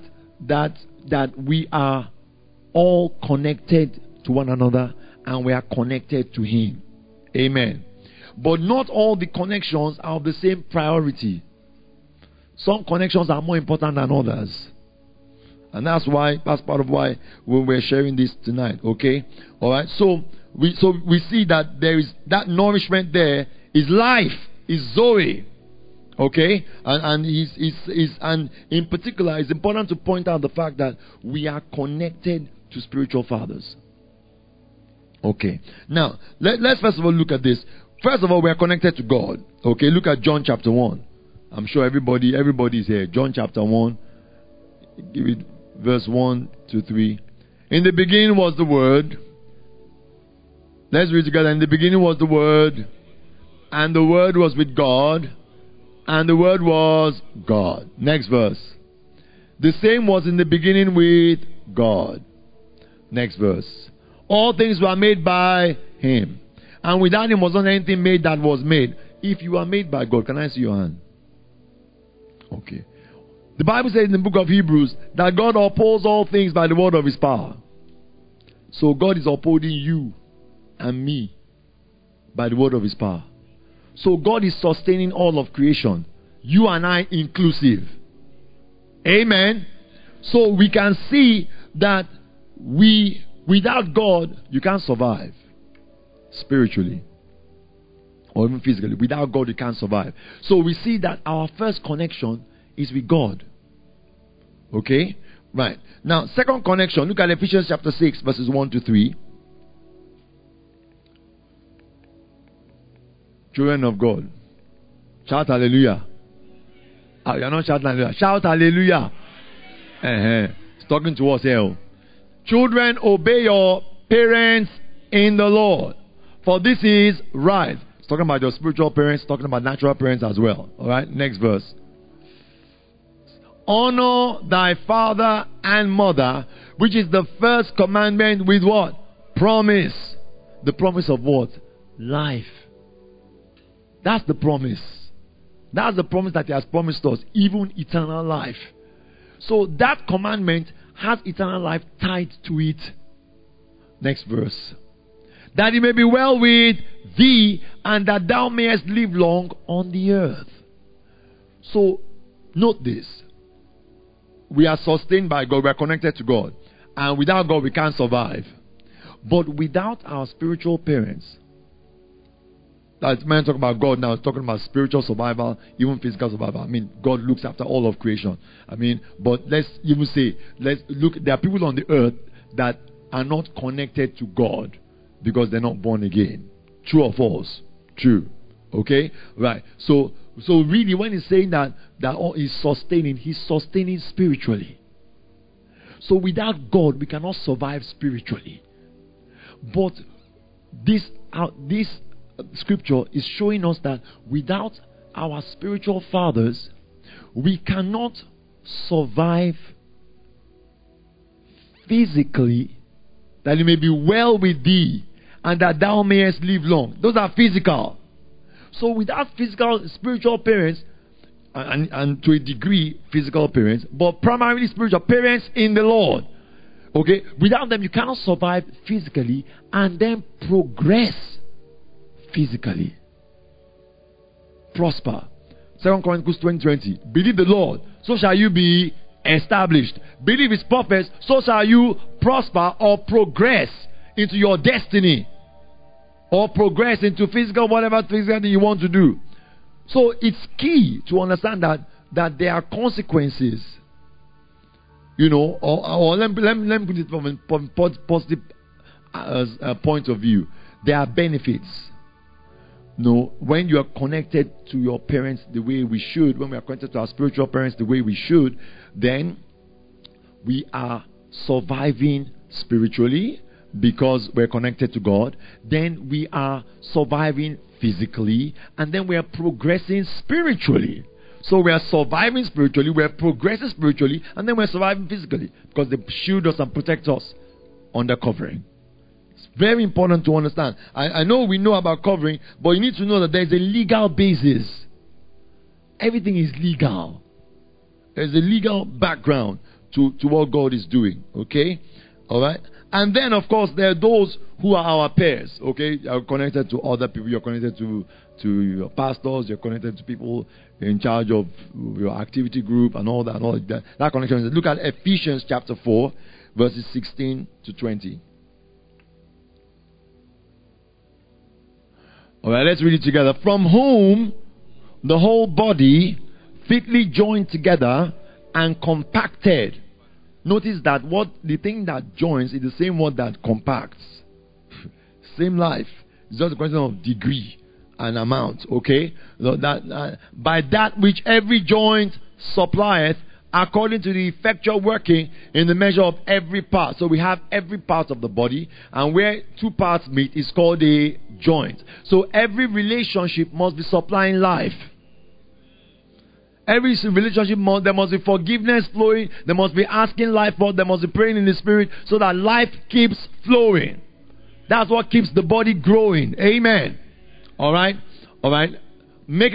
we are all connected to one another and we are connected to Him. Amen. But not all the connections are of the same priority. Some connections are more important than others. And that's part of why we're sharing this tonight. Okay? Alright? So we see that there is that nourishment there is life, is Zoe. Okay? And in particular, it's important to point out the fact that we are connected to spiritual fathers. Okay. Now, let's first of all look at this. First of all, we are connected to God. Okay, look at John chapter 1. I'm sure everybody is here. John chapter 1. Give it verse 1 to 3. In the beginning was the Word. Let's read together. In the beginning was the Word, and the Word was with God, and the Word was God. Next verse. The same was in the beginning with God. Next verse. All things were made by Him, and without Him was not anything made that was made. If you are made by God, can I see your hand? Okay. The Bible says in the book of Hebrews that God upholds all things by the word of His power. So God is upholding you and me by the word of His power. So God is sustaining all of creation, you and I inclusive. Amen. So we can see that without God, you can't survive spiritually or even physically. Without God, you can't survive. So we see that our first connection is with God. Okay? Right. Now, second connection, look at Ephesians chapter 6, verses 1 to 3. Children of God. Shout hallelujah. You're not shouting hallelujah. Shout hallelujah. It's talking to us here. Children, obey your parents in the Lord, for this is right. It's talking about your spiritual parents, talking about natural parents as well. Alright, next verse. Honor thy father and mother, which is the first commandment with what? Promise. The promise of what? Life. That's the promise. That's the promise that He has promised us, even eternal life. So that commandment has eternal life tied to it. Next verse. That it may be well with thee, and that thou mayest live long on the earth. So, note this. We are sustained by God. We are connected to God. And without God, we can't survive. But without our spiritual parents, that's man talking about God now, talking about spiritual survival, even physical survival. I mean, God looks after all of creation. I mean, but let's even say, let's look, there are people on the earth that are not connected to God because they're not born again. True or false? True. Okay? Right. So really when He's saying that He's sustaining spiritually. So without God, we cannot survive spiritually. But this scripture is showing us that without our spiritual fathers, we cannot survive physically, that it may be well with thee, and that thou mayest live long. Those are physical. So without spiritual parents, and to a degree physical parents, but primarily spiritual parents in the Lord, okay, without them you cannot survive physically and then progress physically. Prosper. 2 Chronicles 20:20. Believe the Lord, so shall you be established. Believe His prophets, so shall you prosper or progress into your destiny. or progress into physical, whatever physical thing you want to do. So it's key to understand that there are consequences. You know, or let me put it from a positive point of view. There are benefits. No, when you are connected to your parents the way we should, when we are connected to our spiritual parents the way we should, then we are surviving spiritually because we're connected to God. Then we are surviving physically, and then we are progressing spiritually. So we are surviving spiritually, we are progressing spiritually, and then we are surviving physically because they shield us and protect us under covering. It's very important to understand. I know we know about covering, but you need to know that there is a legal basis. Everything is legal. There's a legal background to what God is doing. Okay? Alright? And then, of course, there are those who are our peers. Okay? You're connected to other people. You're connected to your pastors. You're connected to people in charge of your activity group and all that. And all that. That connection. Look at Ephesians chapter 4, verses 16 to 20. Alright, let's read it together. From whom the whole body, fitly joined together and compacted. Notice that the thing that joins is the same word that compacts. Same life. It's just a question of degree and amount. Okay? So by that which every joint supplieth, according to the effectual working in the measure of every part. So we have every part of the body, and where two parts meet is called a joint. So every relationship must be supplying life. Every relationship, there must be forgiveness flowing. There must be asking life for. There must be praying in the spirit so that life keeps flowing. That's what keeps the body growing. Amen. All right. All right. Make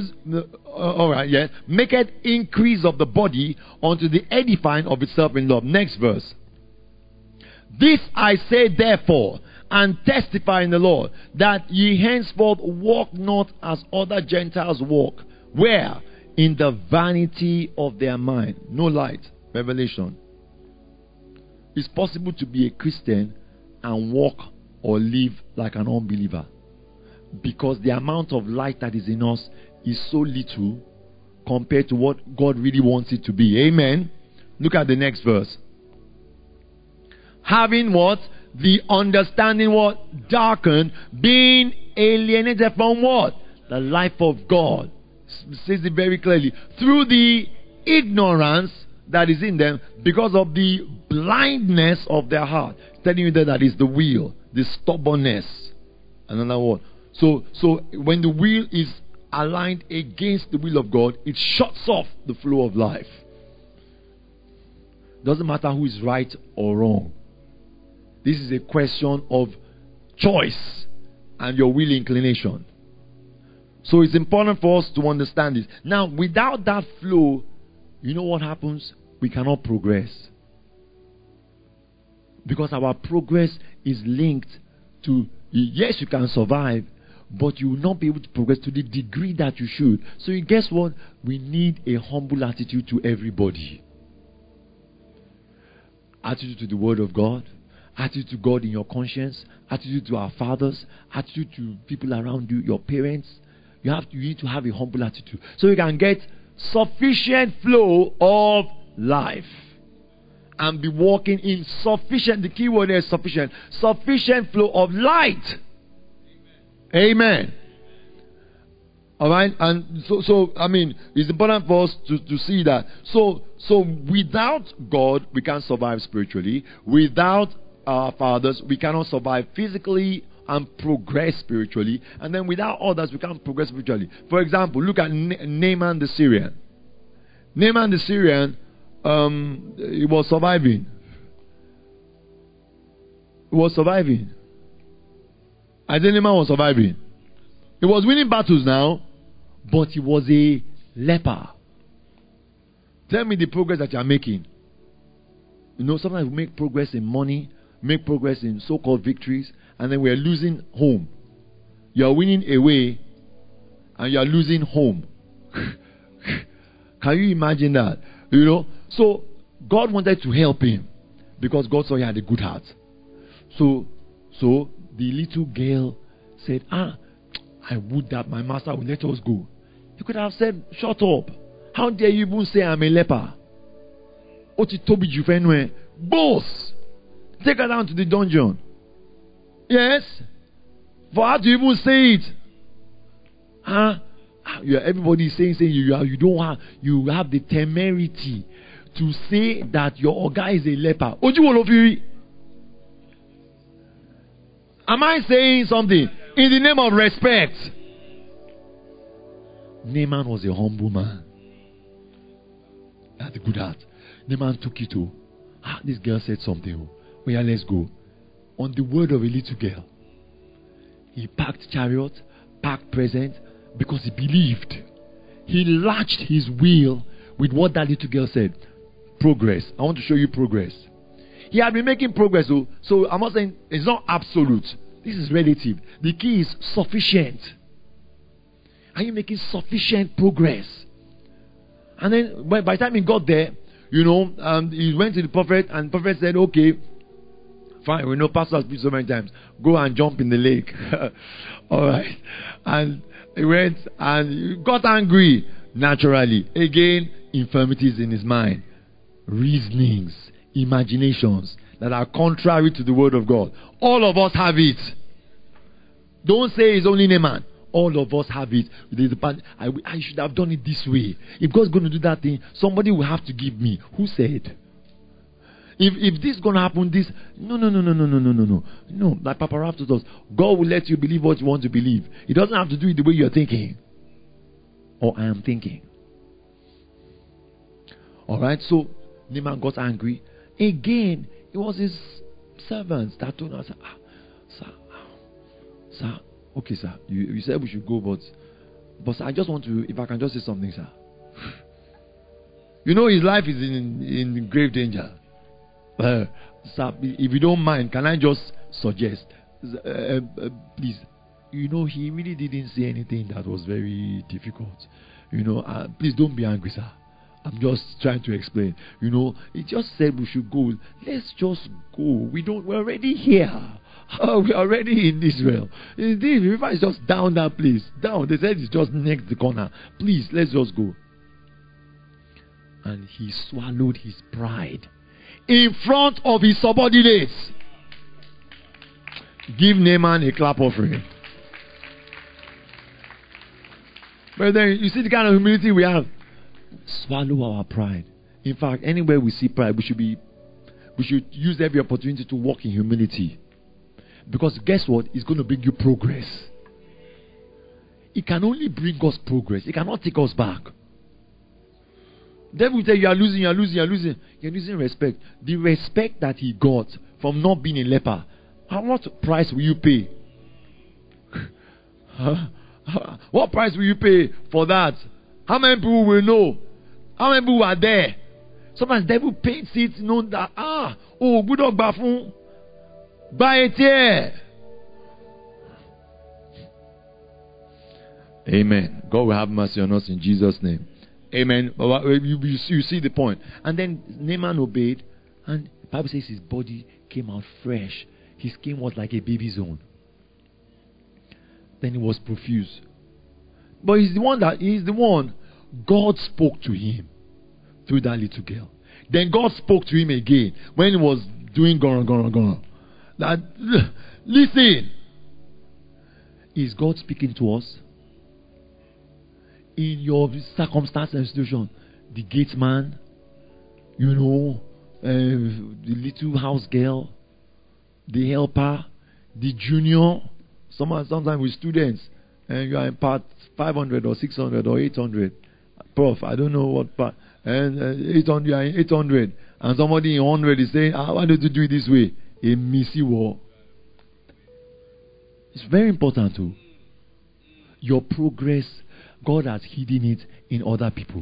it increase of the body unto the edifying of itself in love. Next verse. This I say therefore, and testify in the Lord, that ye henceforth walk not as other Gentiles walk. Where? In the vanity of their mind. No light. Revelation. It's possible to be a Christian and walk or live like an unbeliever, because the amount of light that is in us is so little compared to what God really wants it to be. Amen. Look at the next verse. Having what? The understanding what? Darkened, being alienated from what? The life of God. It says it very clearly. Through the ignorance that is in them, because of the blindness of their heart. Telling you that is the will, the stubbornness. Another word. So when the will is aligned against the will of God, it shuts off the flow of life. Doesn't matter who is right or wrong. This is a question of choice and your will inclination. So it's important for us to understand this. Now, without that flow, you know what happens? We cannot progress. Because our progress is linked to, yes, you can survive, but you will not be able to progress to the degree that you should. So guess what? We need a humble attitude to everybody. Attitude to the Word of God. Attitude to God in your conscience. Attitude to our fathers. Attitude to people around you, your parents. You need to have a humble attitude, so you can get sufficient flow of life and be walking in sufficient, the key word is sufficient flow of light. Amen. Alright, and so I mean, it's important for us to see that. So without God, we can't survive spiritually. Without our fathers, we cannot survive physically and progress spiritually. And then without others, we can't progress spiritually. For example, look at Naaman the Syrian. Naaman the Syrian, he was surviving. I think Naaman was surviving. He was winning battles now, but he was a leper. Tell me the progress that you are making. You know, sometimes we make progress in money, make progress in so-called victories, and then we are losing home. You are winning away, and you are losing home. Can you imagine that? You know, so God wanted to help him because God saw he had a good heart. So the little girl said, I would that my master would let us go. He could have said, shut up. How dare you even say I'm a leper? Both. Take her down to the dungeon. Yes. For her to even say it. Everybody is saying you don't have, you have the temerity to say that your guy is a leper. Am I saying something in the name of respect? Naaman was a humble man. He had a good heart. Naaman took it to. This girl said something. Oh yeah, let's go. On the word of a little girl, he packed chariot, packed present, because he believed. He latched his will with what that little girl said. Progress. I want to show you progress. He had been making progress, so I'm not saying it's not absolute. This is relative. The key is sufficient. Are you making sufficient progress? And then by the time he got there, he went to the prophet, and the prophet said, okay, fine, we know Pastor has preached so many times. Go and jump in the lake. Alright. And he went and he got angry naturally. Again, infirmities in his mind. Reasonings, imaginations that are contrary to the word of God. All of us have it. Don't say it's only Naaman. All of us have it. I should have done it this way. If God's going to do that thing, somebody will have to give me. Who said? If this is going to happen, this... No. No, like Papa Ralph told us, God will let you believe what you want to believe. He doesn't have to do it the way you're thinking. Or I am thinking. Alright, so Naaman got angry. Again, it was his servants that told us, sir, okay, sir, you said we should go, but sir, I just want to, if I can just say something, sir. His life is in grave danger. Sir, if you don't mind, can I just suggest, please, he really didn't say anything that was very difficult. Please don't be angry, sir. I'm just trying to explain. He just said we should go. Let's just go. We're already here. We're already in Israel. The river is just down that place. Down. They said it's just next the corner. Please, let's just go. And he swallowed his pride in front of his subordinates. Give Naaman a clap offering. But then you see the kind of humility we have. Swallow our pride. In fact, anywhere we see pride, we should use every opportunity to walk in humility. Because guess what? It's going to bring you progress. It can only bring us progress. It cannot take us back. Devil will tell you, you are losing. You're losing respect. The respect that he got from not being a leper. What price will you pay? What price will you pay for that? How many people will know? How many people are there? Sometimes devil paints it, know that, good dog bafun. Buy it here. Amen. God will have mercy on us in Jesus' name. Amen. You see the point. And then Naaman obeyed, and the Bible says his body came out fresh. His skin was like a baby's own. Then he was profuse. But he's the one God spoke to him through that little girl. Then God spoke to him again when he was doing gone. That, listen, is God speaking to us? In your circumstance and situation, the gate man, the little house girl, the helper, the junior, sometimes with students, and you are in part 500 or 600 or 800. Prof, I don't know what part. And 800, you are in 800. And somebody in 100 is saying, why don't you do it this way? A missy war. It's very important too. Your progress, God has hidden it in other people.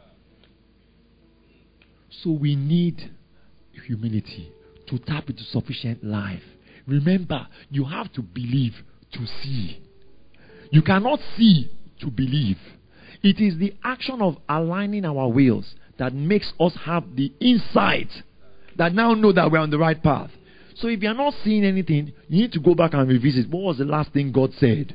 So we need humility to tap into sufficient life. Remember, you have to believe to see. You cannot see to believe. It is the action of aligning our wills that makes us have the insight that now know that we're on the right path. So if you're not seeing anything, you need to go back and revisit. What was the last thing God said?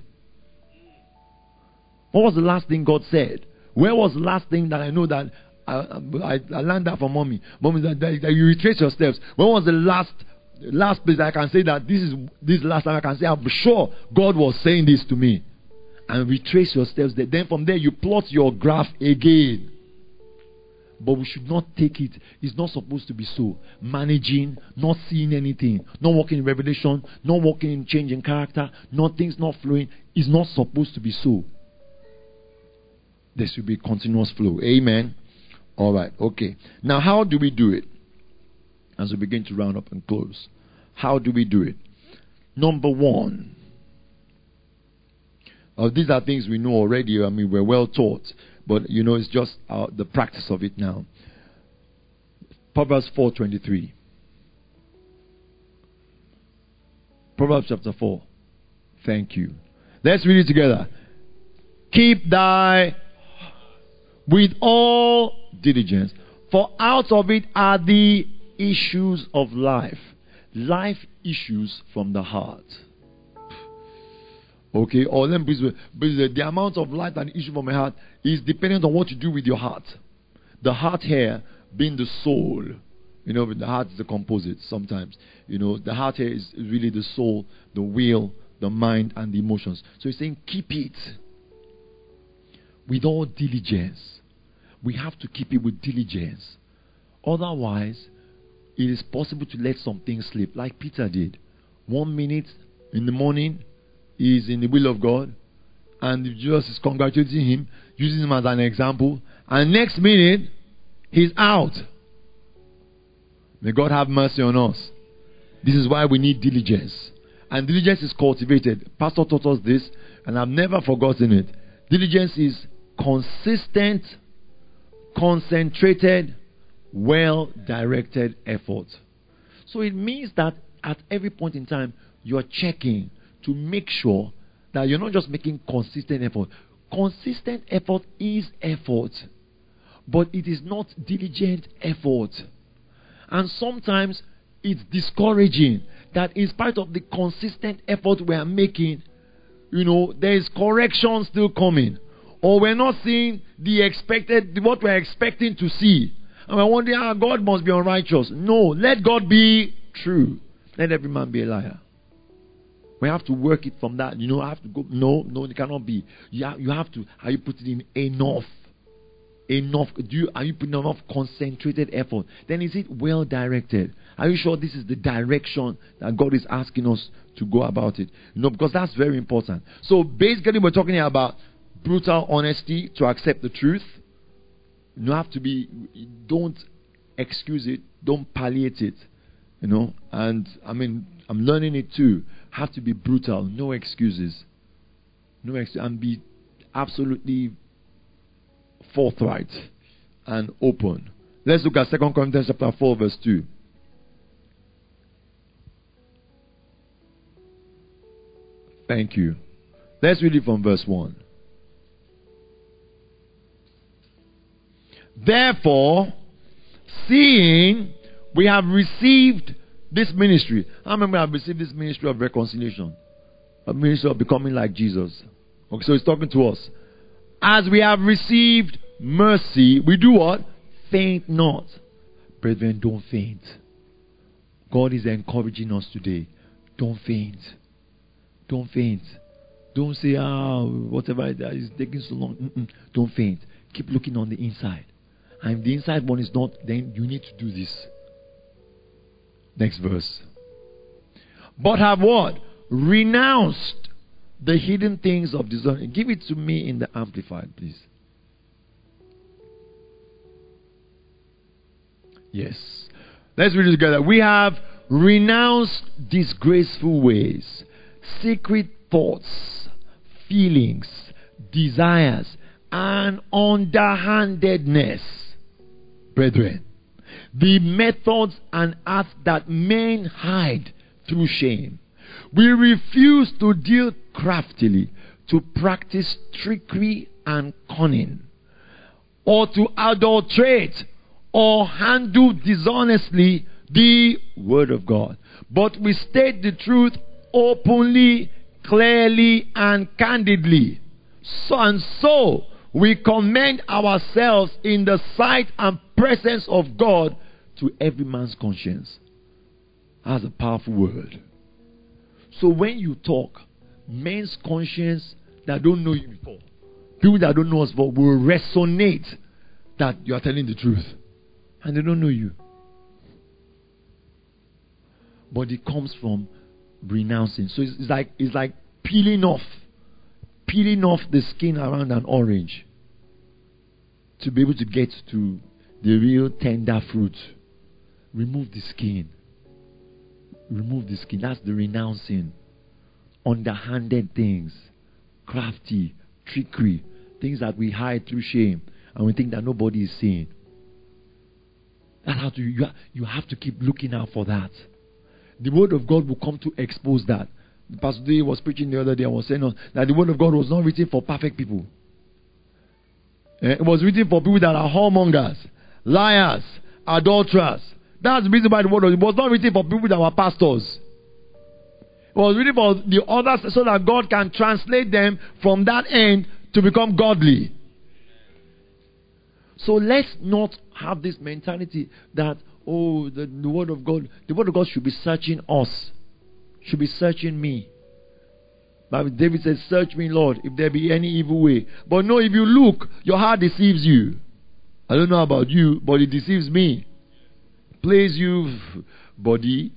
What was the last thing God said? Where was the last thing that I know that I learned that from mommy? Mommy, that you retrace your steps. When was the last place I can say that this last time I can say I'm sure God was saying this to me? And retrace your steps there. Then from there you plot your graph again. But we should not take it. It's not supposed to be so. Managing, not seeing anything, not walking in revelation, not walking in change in character, things not flowing. It's not supposed to be so. There should be continuous flow. Amen. All right. Okay. Now, how do we do it? As we begin to round up and close. How do we do it? Number one. These are things we know already. I mean, we're well taught. But, it's just the practice of it now. Proverbs 4:23. Proverbs chapter 4. Thank you. Let's read it together. Keep thy with all diligence, for out of it are the issues of life. Life issues from the heart. Okay, or let me the amount of life that issue from my heart is dependent on what you do with your heart. The heart here being the soul. The heart is a composite sometimes. The heart here is really the soul, the will, the mind, and the emotions. So he's saying, keep it with all diligence. We have to keep it with diligence. Otherwise, it is possible to let some things slip, like Peter did. 1 minute in the morning, he is in the will of God, and Jesus is congratulating him, using him as an example, and next minute, he's out. May God have mercy on us. This is why we need diligence. And diligence is cultivated. Pastor taught us this, and I've never forgotten it. Diligence is consistent, concentrated, well-directed effort. So it means that at every point in time, you are checking to make sure that you're not just making consistent effort. Consistent effort is effort, but it is not diligent effort. And sometimes it's discouraging that in spite of the consistent effort we are making, there is correction still coming. Or we're not seeing what we're expecting to see. And we're wondering, God must be unrighteous. No, let God be true. Let every man be a liar. We have to work it from that. I have to go. No, it cannot be. You have to. Are you putting in enough? Are you putting enough concentrated effort? Then is it well directed? Are you sure this is the direction that God is asking us to go about it? Because that's very important. So basically, we're talking about brutal honesty to accept the truth. You have to be. Don't excuse it. Don't palliate it. And I'm learning it too. Have to be brutal. No excuses. And be absolutely forthright and open. Let's look at 2 Corinthians chapter 4 verse 2. Thank you. Let's read it from verse 1. Therefore, seeing we have received this ministry. How many have received this ministry of reconciliation? A ministry of becoming like Jesus. Okay, so he's talking to us. As we have received mercy, we do what? Faint not. Brethren, don't faint. God is encouraging us today. Don't faint. Don't faint. Don't say, whatever is taking so long. Don't faint. Keep looking on the inside. And if the inside one is not, then you need to do this. Next verse. But have what? Renounced the hidden things of dishonor. Give it to me in the Amplified, please. Yes. Let's read it together. We have renounced disgraceful ways, secret thoughts, feelings, desires, and underhandedness. Brethren, the methods and acts that men hide through shame. We refuse to deal craftily, to practice trickery and cunning, or to adulterate or handle dishonestly the Word of God. But we state the truth openly, clearly, and candidly. So we commend ourselves in the sight and presence of God to every man's conscience. That's a powerful word. So when you talk, men's conscience that don't know you before, people that don't know us before, will resonate that you are telling the truth. And they don't know you. But it comes from renouncing. So it's like peeling off the skin around an orange to be able to get to the real tender fruit. Remove the skin. Remove the skin. That's the renouncing. Underhanded things, crafty, trickery, things that we hide through shame and we think that nobody is seeing. That's how you have to keep looking out for that. The Word of God will come to expose that. Pastor Day was preaching the other day and was saying that the Word of God was not written for perfect people. It was written for people that are whoremongers, liars, adulterers. That's the reason why the Word of God was not written for people that were pastors. It was written for the others so that God can translate them from that end to become godly. So let's not have this mentality that, the Word of God should be searching us, should be searching me. But David says, search me, Lord, if there be any evil way. But no, if you look, your heart deceives you. I don't know about you, but it deceives me. Plays you, body,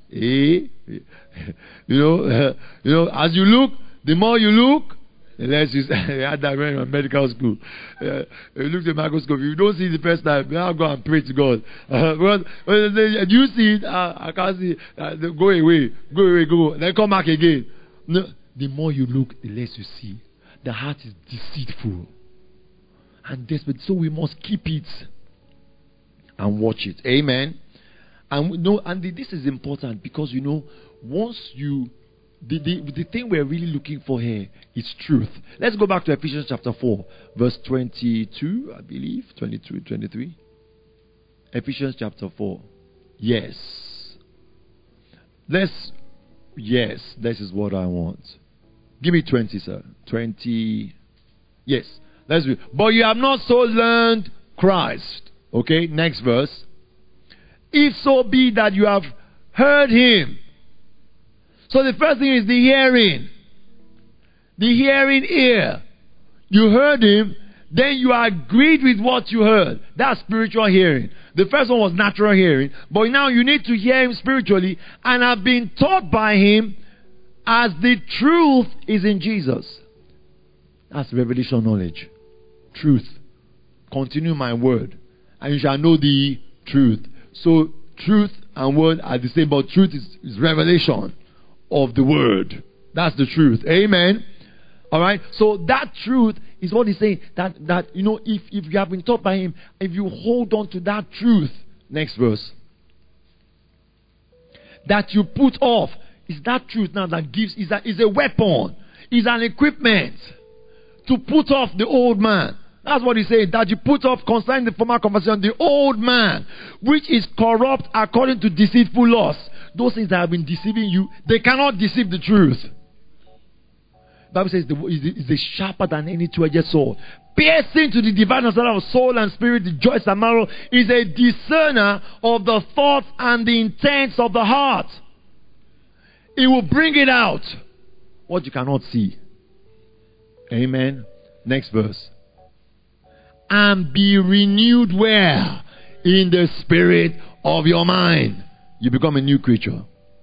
as you look, the more you look, the less you I had that when in medical school. You look at the microscope, if you don't see it the first time, now go and pray to God. Do you see it? I can't see it. Go away. Then come back again. No, the more you look, the less you see. The heart is deceitful and desperate. So we must keep it and watch it. Amen. And this is important because once you the thing we're really looking for here is truth. Let's go back to Ephesians chapter 4, verse 22, I believe, 22, 23. Ephesians chapter 4. Yes, this is what I want. Give me 20, sir. 20. Yes, let's do it. But you have not so learned Christ. Okay, next verse. If so be that you have heard him. So the first thing is the hearing. The hearing ear. You heard him, then you agreed with what you heard. That's spiritual hearing. The first one was natural hearing. But now you need to hear him spiritually and have been taught by him as the truth is in Jesus. That's revelation knowledge. Truth. Continue my word, and you shall know the truth. So truth and word are the same, but truth is revelation of the word. That's the truth. Amen. Alright. So that truth is what he's saying. That if you have been taught by him, if you hold on to that truth. Next verse. That you put off. Is that truth now that gives is a weapon. Is an equipment to put off the old man. That's what he said. That you put off, concerning the former conversation, the old man, which is corrupt according to deceitful lusts. Those things that have been deceiving you, they cannot deceive the truth. The Bible says it's sharper than any two-edged sword, piercing to the dividing of soul and spirit, the joints and marrow, is a discerner of the thoughts and the intents of the heart. It will bring it out, what you cannot see. Amen. Next verse. And be renewed where? In the spirit of your mind. You become a new creature.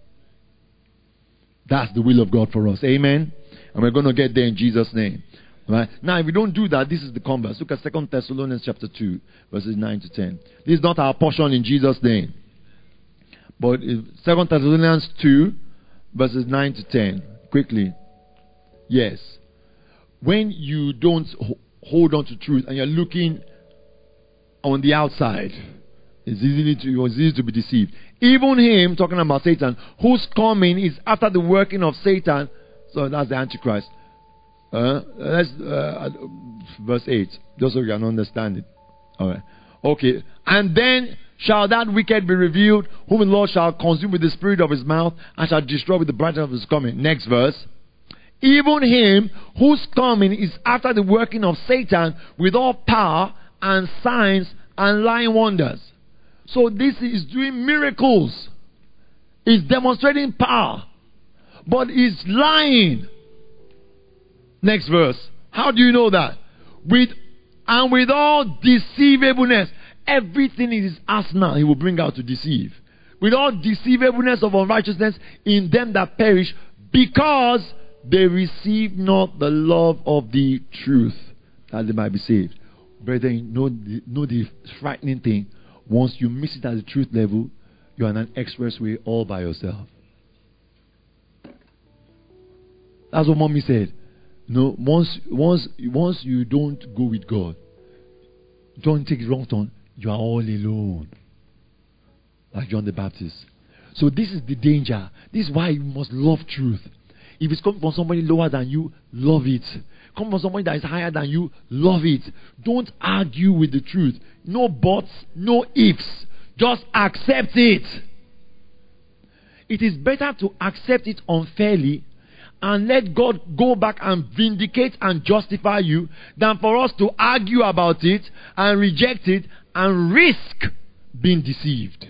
That's the will of God for us. Amen. And we're going to get there in Jesus' name. Right? Now, if we don't do that, this is the converse. Look at 2 Thessalonians chapter 2, verses 9 to 10. This is not our portion in Jesus' name. But 2 Thessalonians 2, verses 9 to 10. Quickly. Yes. When you don't hold on to truth and you're looking on the outside, it's easy to be deceived. Even him, talking about Satan, whose coming is after the working of Satan. So that's the Antichrist. Verse 8, just so you can understand it. All right. Okay. And then shall that wicked be revealed, whom the Lord shall consume with the spirit of his mouth, and shall destroy with the brightness of his coming. Next verse. Even him whose coming is after the working of Satan with all power and signs and lying wonders. So this is doing miracles. It's demonstrating power. But it's lying. Next verse. How do you know that? With all deceivableness. Everything in his arsenal he will bring out to deceive. With all deceivableness of unrighteousness in them that perish, because they receive not the love of the truth, that they might be saved. Brethren, know the frightening thing. Once you miss it at the truth level, you are on an expressway all by yourself. That's what mommy said. No, once you don't go with God, don't take the wrong turn, you are all alone. Like John the Baptist. So this is the danger. This is why you must love truth. If it's coming from somebody lower than you, love it. Come from somebody that is higher than you, love it. Don't argue with the truth. No buts, no ifs. Just accept it. It is better to accept it unfairly and let God go back and vindicate and justify you than for us to argue about it and reject it and risk being deceived.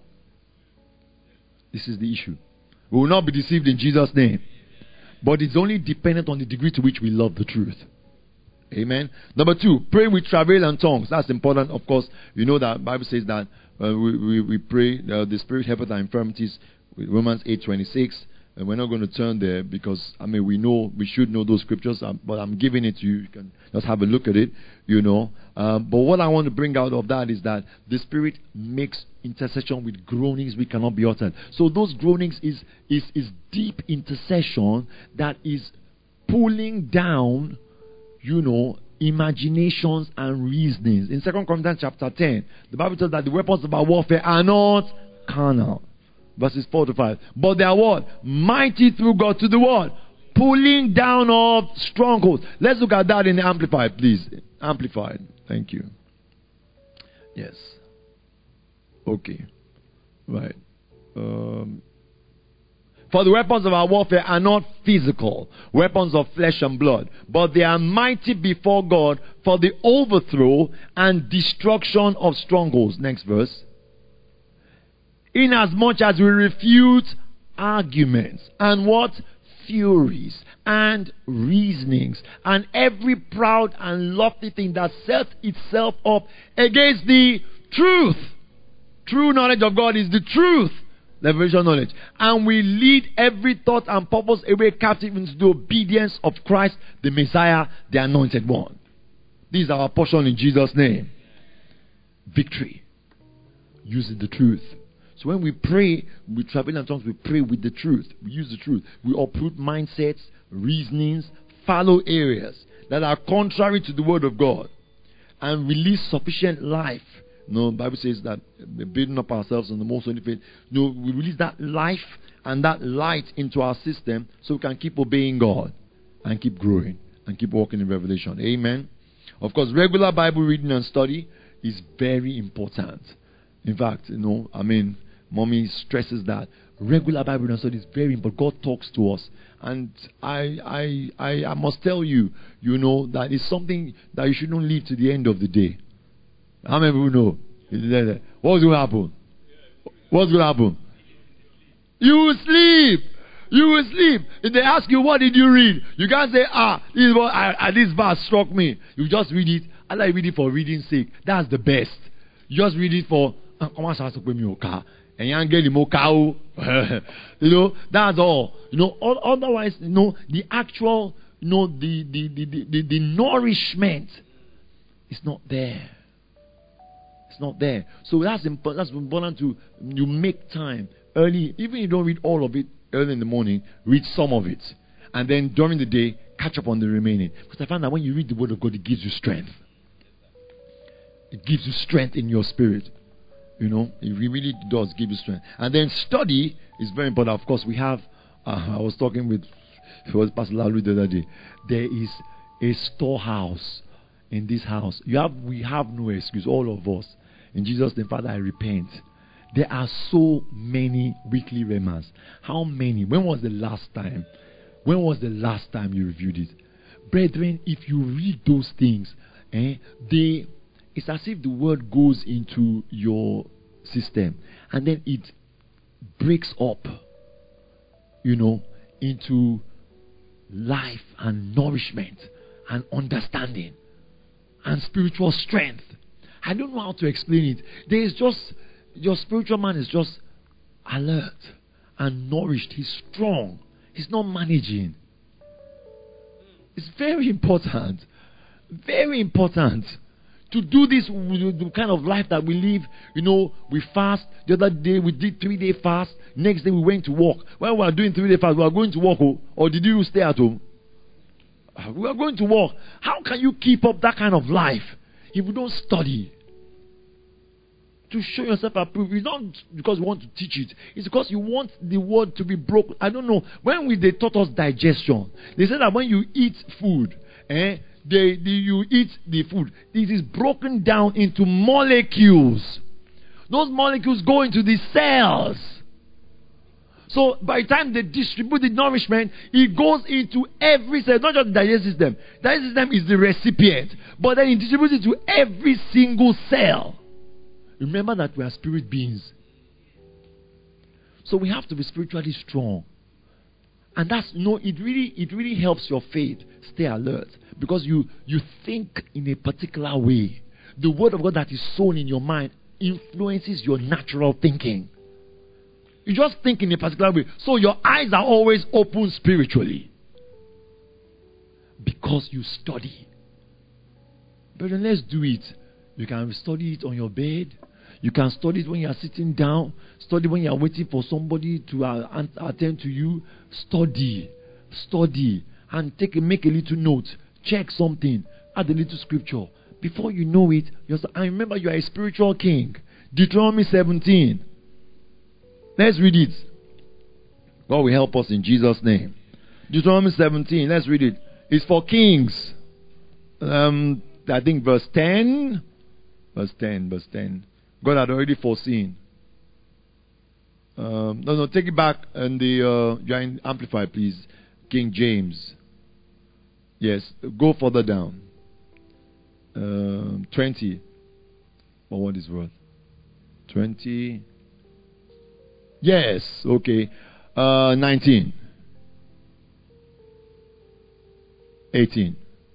This is the issue. We will not be deceived in Jesus' name. But it's only dependent on the degree to which we love the truth. Amen. Number 2, pray with travail and tongues. That's important, of course. You know that Bible says that we pray, the Spirit helpeth our infirmities, Romans 8:26. And we're not going to turn there because, we should know those scriptures, but I'm giving it to you. You can just have a look at it, But what I want to bring out of that is that the Spirit makes intercession with groanings we cannot be uttered. So those groanings is deep intercession that is pulling down, imaginations and reasonings. In 2 Corinthians chapter 10, the Bible says that the weapons of our warfare are not carnal. Verses 4-5. But they are what? Mighty through God to the what? Pulling down of strongholds. Let's look at that in the Amplified, please. Amplified. Thank you. Yes. Okay. Right. For the weapons of our warfare are not physical, weapons of flesh and blood, but they are mighty before God for the overthrow and destruction of strongholds. Next verse. Inasmuch as we refute arguments and what? Furies and reasonings and every proud and lofty thing that sets itself up against the truth. True knowledge of God is the truth. Revelation knowledge. And we lead every thought and purpose away captive into the obedience of Christ, the Messiah, the Anointed One. This is our portion in Jesus' name. Victory. Using the truth. So when we pray with travail and tongues, we pray with the truth. We use the truth. We uproot mindsets, reasonings, fallow areas that are contrary to the word of God, and release sufficient life. The Bible says that building up ourselves on the most holy faith. We release that life and that light into our system so we can keep obeying God and keep growing and keep walking in revelation. Amen. Of course, regular Bible reading and study is very important. In fact, Mommy stresses that regular Bible reading and study is very important. God talks to us, and I must tell you, that is something that you shouldn't leave to the end of the day. How many people know? What's going to happen? What's going to happen? You will sleep. You will sleep. If they ask you, what did you read? You can't say, this verse struck me. You just read it. I like read it for reading's sake. That's the best. You just read it for, that's all. Otherwise, the actual, the nourishment is not there. It's not there. So that's important to you make time early. Even if you don't read all of it early in the morning, read some of it. And then during the day, catch up on the remaining. Because I find that when you read the word of God, it gives you strength. It gives you strength in your spirit. It really does give you strength. And then study is very important. Of course, we have, I was talking with Pastor Lalu the other day. There is a storehouse in this house. We have no excuse, all of us. In Jesus' name, Father, I repent. There are so many weekly remas. How many? When was the last time? When was the last time you reviewed it? Brethren, if you read those things, it's as if the word goes into your system and then it breaks up, into life and nourishment and understanding and spiritual strength. I don't know how to explain it. There is just, your spiritual man is just alert and nourished. He's strong. He's not managing. It's very important. Very important. To do this, the kind of life that we live, we fast. The other day we did 3-day fast. Next day we went to work. When we are doing 3-day fast, we are going to work, or did you stay at home? We are going to work. How can you keep up that kind of life if you don't study? To show yourself approved. It's not because you want to teach it. It's because you want the word to be broken. I don't know. When they taught us digestion, they said that when you eat food, you eat the food, it is broken down into molecules. Those molecules go into the cells. So by the time they distribute the nourishment, it goes into every cell, not just the digestive system. The digestive system is the recipient, but then it distributes it to every single cell. Remember that we are spirit beings. So we have to be spiritually strong. And it really helps your faith stay alert. Because you think in a particular way. The word of God that is sown in your mind influences your natural thinking. You just think in a particular way. So your eyes are always open spiritually. Because you study. Brethren, let's do it. You can study it on your bed. You can study it when you are sitting down. Study when you are waiting for somebody to attend to you. Study. And make a little note. Check something. Add a little scripture. Before you know it, I remember you are a spiritual king. Deuteronomy 17. Let's read it. God will help us in Jesus' name. Deuteronomy 17. Let's read it. It's for kings. I think verse 10. Verse 10. God had already foreseen. No, take it back and the giant amplify, please. King James. Yes, go further down. 20. Or what is worth? 20. Yes, okay. 19. 18.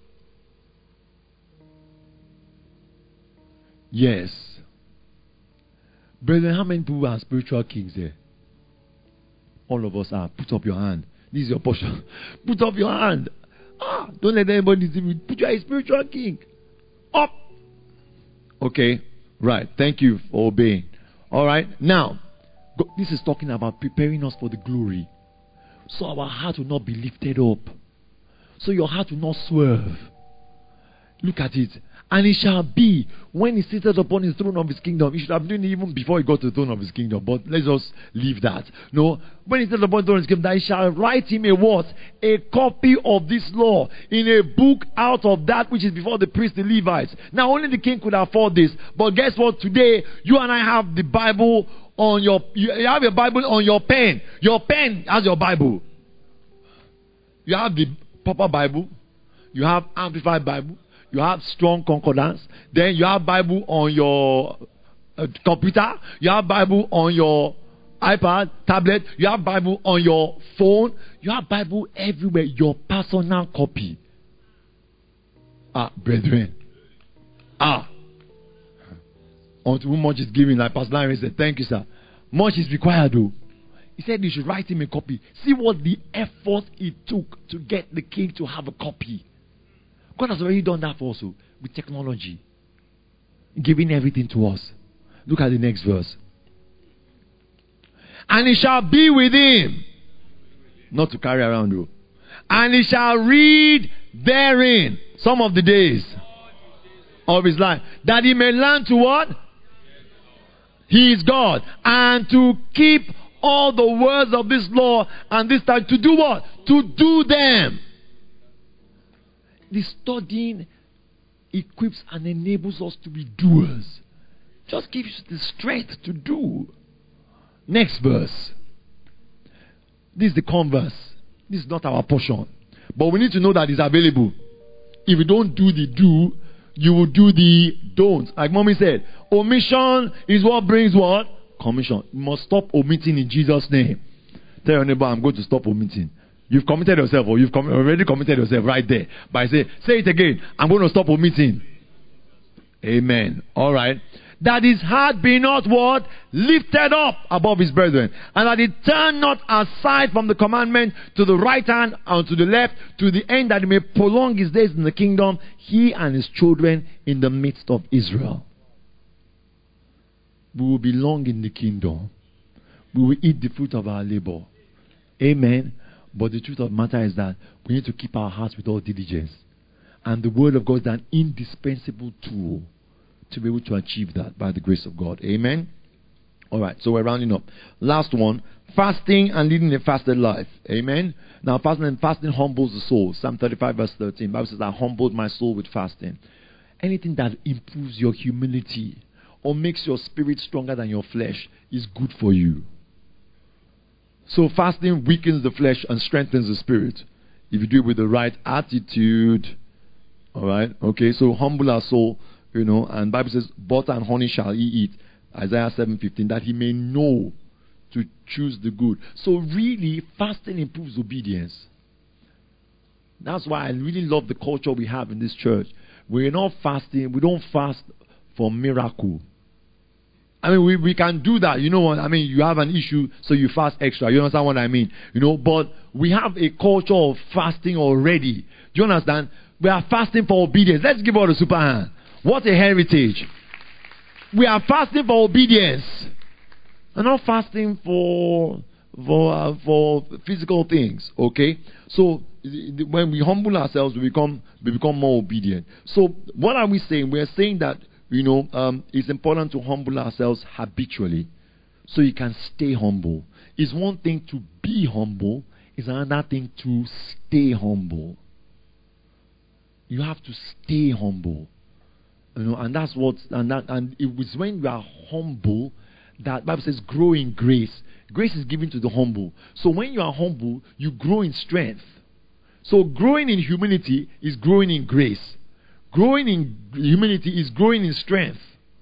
Yes. Brethren, how many people are spiritual kings there? All of us are. Put up your hand. This is your portion. Put up your hand. Don't let anybody see you. Put you are a spiritual king. Up. Okay. Right. Thank you for obeying. Alright. Now, this is talking about preparing us for the glory. So our heart will not be lifted up. So your heart will not swerve. Look at it. And it shall be when he sitteth upon his throne of his kingdom. He should have done it even before he got to the throne of his kingdom. But let's just leave that. No. When he sitteth upon the throne of his kingdom, that he shall write him a what? A copy of this law in a book out of that which is before the priests, the Levites. Now only the king could afford this. But guess what? Today, you and I have the Bible on you have a Bible on your pen. Your pen has your Bible. You have the proper Bible. You have Amplified Bible. You have Strong Concordance. Then you have Bible on your computer. You have Bible on your iPad, tablet. You have Bible on your phone. You have Bible everywhere. Your personal copy. Brethren. Unto whom much is given, like Pastor Larry said, thank you, sir. Much is required, though. He said you should write him a copy. See what the effort it took to get the king to have a copy. God has already done that for us with technology. Giving everything to us. Look at the next verse. And it shall be with him. Not to carry around though. And he shall read therein some of the days of his life. That he may learn to what? He is God. And to keep all the words of this law and this time. To do what? To do them. The studying equips and enables us to be doers. just gives you the strength to do. Next verse. This is the converse. This is not our portion. But we need to know that it's available. If you don't do the do, you will do the don't. Like mommy said, omission is what brings what? Commission. You must stop omitting in Jesus' name. Tell your neighbor, I'm going to stop omitting. You've committed yourself, or you've already committed yourself right there. But I say it again. I'm going to stop omitting. Amen. All right. That his heart be not what? Lifted up above his brethren. And that he turn not aside from the commandment to the right hand and to the left, to the end that he may prolong his days in the kingdom, he and his children in the midst of Israel. We will belong in the kingdom. We will eat the fruit of our labor. Amen. But the truth of the matter is that we need to keep our hearts with all diligence. And the word of God is an indispensable tool to be able to achieve that by the grace of God. Amen. Alright, so we're rounding up. Last one. Fasting and leading a fasted life. Amen. Now fasting humbles the soul. Psalm 35 verse 13. The Bible says, I humbled my soul with fasting. Anything that improves your humility or makes your spirit stronger than your flesh is good for you. So fasting weakens the flesh and strengthens the spirit. If you do it with the right attitude. Alright, okay, so humble our soul, and Bible says, butter and honey shall he eat. Isaiah 7:15, that he may know to choose the good. So really, fasting improves obedience. That's why I really love the culture we have in this church. We're not fasting, we don't fast for miracle. I mean, we can do that. You know what? I mean, you have an issue, so you fast extra. You understand what I mean? But we have a culture of fasting already. Do you understand? We are fasting for obedience. Let's give out a super hand. What a heritage. We are fasting for obedience. We're not fasting for physical things. Okay? So, when we humble ourselves, we become more obedient. So, what are we saying? We are saying that it's important to humble ourselves habitually so you can stay humble. It's one thing to be humble, it's another thing to stay humble. You have to stay humble. And that's what and it was when you are humble that Bible says grow in grace. Grace is given to the humble. So when you are humble, you grow in strength. So growing in humility is growing in grace. Growing in humility is growing in strength.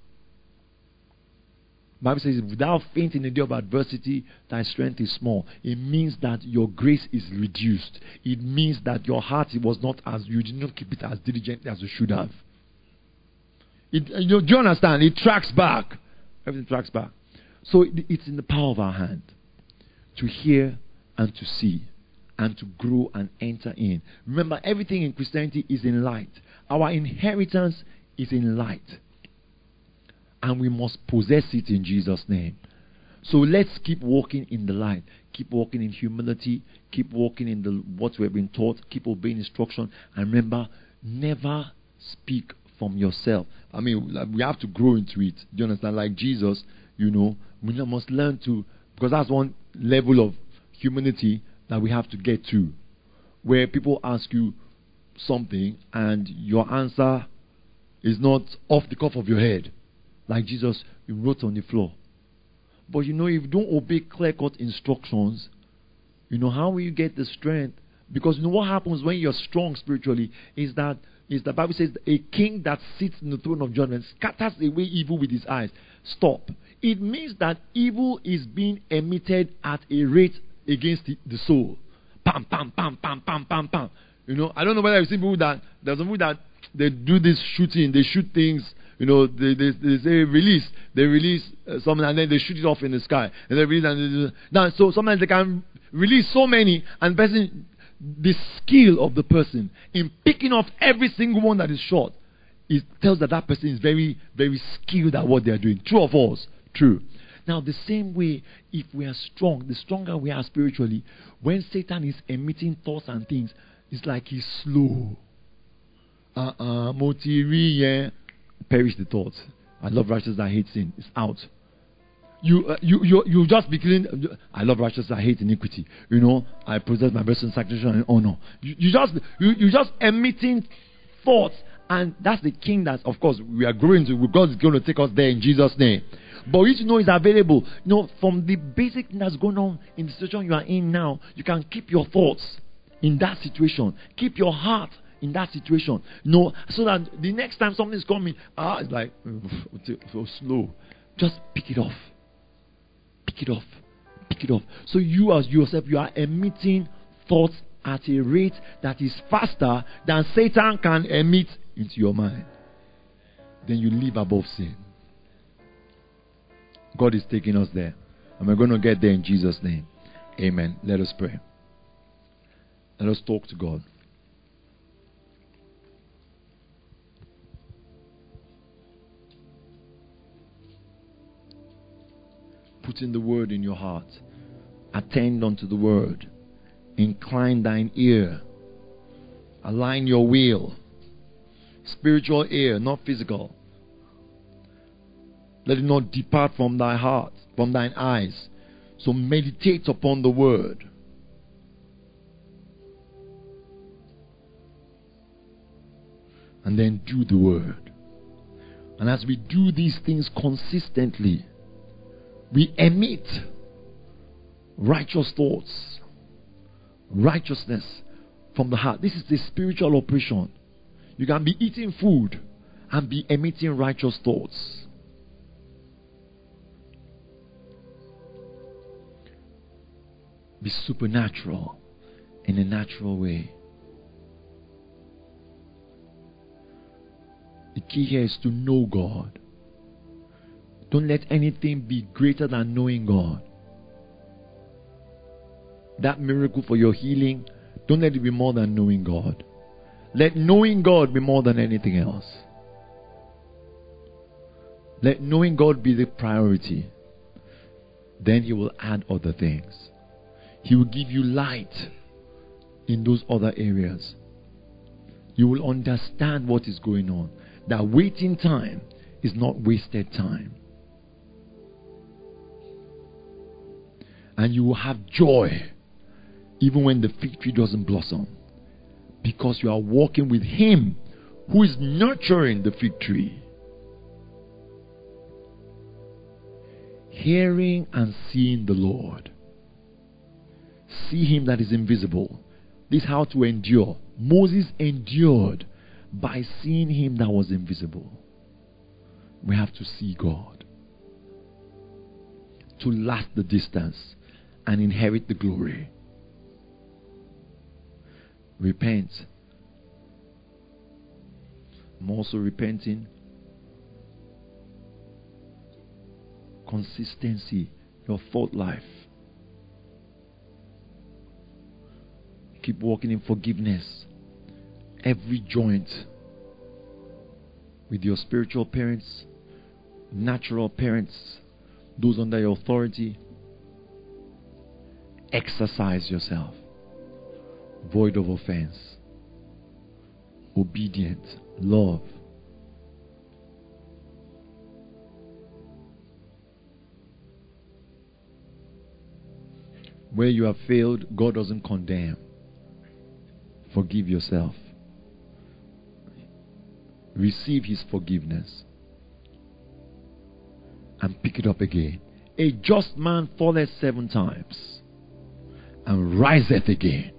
The Bible says, without faint in the day of adversity, thy strength is small. It means that your grace is reduced. It means that your heart you did not keep it as diligent as you should have. Do you understand? It tracks back. Everything tracks back. So it's in the power of our hand to hear and to see and to grow and enter in. Remember, everything in Christianity is in light. Our inheritance is in light. And we must possess it in Jesus' name. So let's keep walking in the light. Keep walking in humility. Keep walking in what we have been taught. Keep obeying instruction. And remember, never speak from yourself. I mean, we have to grow into it. Do you understand? Like Jesus, we must learn to, because that's one level of humility that we have to get to. Where people ask you something and your answer is not off the cuff of your head. Like Jesus, you wrote on the floor. But if you don't obey clear-cut instructions, how will you get the strength? Because what happens when you're strong spiritually is that the Bible says a king that sits in the throne of judgment scatters away evil with his eyes. Stop. It means that evil is being emitted at a rate against the soul. Pam, pam, pam, pam, pam, pam, pam. I don't know whether you've seen people there's some people that they do this shooting, they shoot things, they say release. They release something and then they shoot it off in the sky. And they release so sometimes they can release so many and the skill of the person in picking off every single one that is shot, it tells that person is very, very skilled at what they are doing. True or false? True. Now, the same way, if we are strong, the stronger we are spiritually, when Satan is emitting thoughts and things, it's like he's slow. Perish the thoughts. I love righteousness, I hate sin. It's out. You just be killing. I love righteousness, I hate iniquity. I possess my best in sacrifice and honor. You just emitting thoughts And that's the king that, of course, we are growing to. God is going to take us there in Jesus' name. But you know it's available. From the basic thing that's going on in the situation you are in now, you can keep your thoughts in that situation. Keep your heart in that situation. So that the next time something is coming, it's like, so slow. Just pick it off. Pick it off. Pick it off. So you as yourself, you are emitting thoughts at a rate that is faster than Satan can emit into your mind. Then you live above sin. God is taking us there. And we're going to get there in Jesus' name. Amen. Let us pray. Let us talk to God. Put in the word in your heart. Attend unto the word. Incline thine ear. Align your will. Spiritual ear, not physical. Let it not depart from thy heart, from thine eyes. So meditate upon the word. And then do the word. And as we do these things consistently, we emit righteous thoughts, righteousness from the heart. This is the spiritual operation. You can be eating food and be emitting righteous thoughts. Be supernatural in a natural way. The key here is to know God. Don't let anything be greater than knowing God. That miracle for your healing, don't let it be more than knowing God. Let knowing God be more than anything else. Let knowing God be the priority. Then He will add other things. He will give you light in those other areas. You will understand what is going on. That waiting time is not wasted time. And you will have joy even when the fig tree doesn't blossom. Because you are walking with Him who is nurturing the fig tree. Hearing and seeing the Lord. See Him that is invisible. This is how to endure. Moses endured by seeing Him that was invisible. We have to see God to last the distance and inherit the glory. Repent. I'm also repenting. Consistency, your thought life. Keep walking in forgiveness. Every joint with your spiritual parents, natural parents, those under your authority. Exercise yourself. Void of offense. Obedient. Love. Where you have failed, God doesn't condemn. Forgive yourself. Receive His forgiveness. And pick it up again. A just man falleth 7 times and riseth again.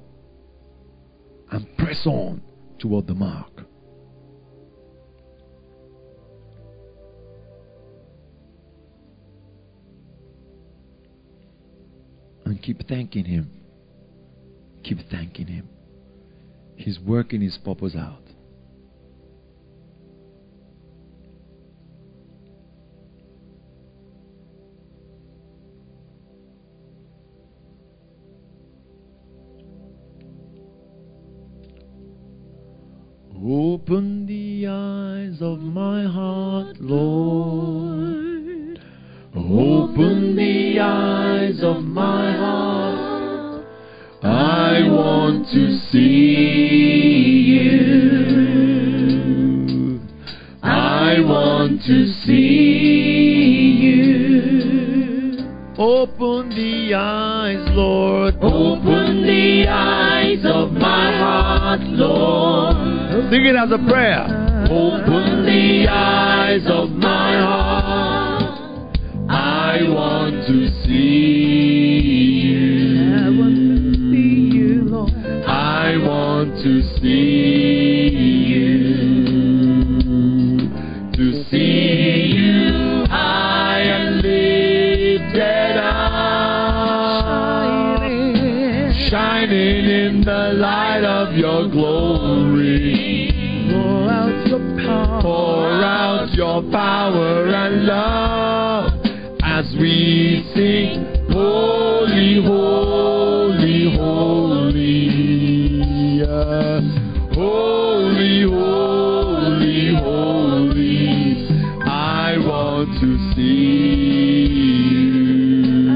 And press on toward the mark. And keep thanking Him. Keep thanking Him. He's working His purpose out. Open the eyes of my heart, Lord. Open the eyes of my heart. I want to see you. I want to see you. Open the eyes, Lord. Open the eyes of my heart, Lord. Sing it as a prayer. Open the eyes of my heart. I want to see you. I want to see you, Lord. I want to see you. To see you high and lifted up, shining in the light of your glory. Pour out your power. Pour out your power and love as we sing, holy, holy, holy. Holy, holy, holy. I want to see you.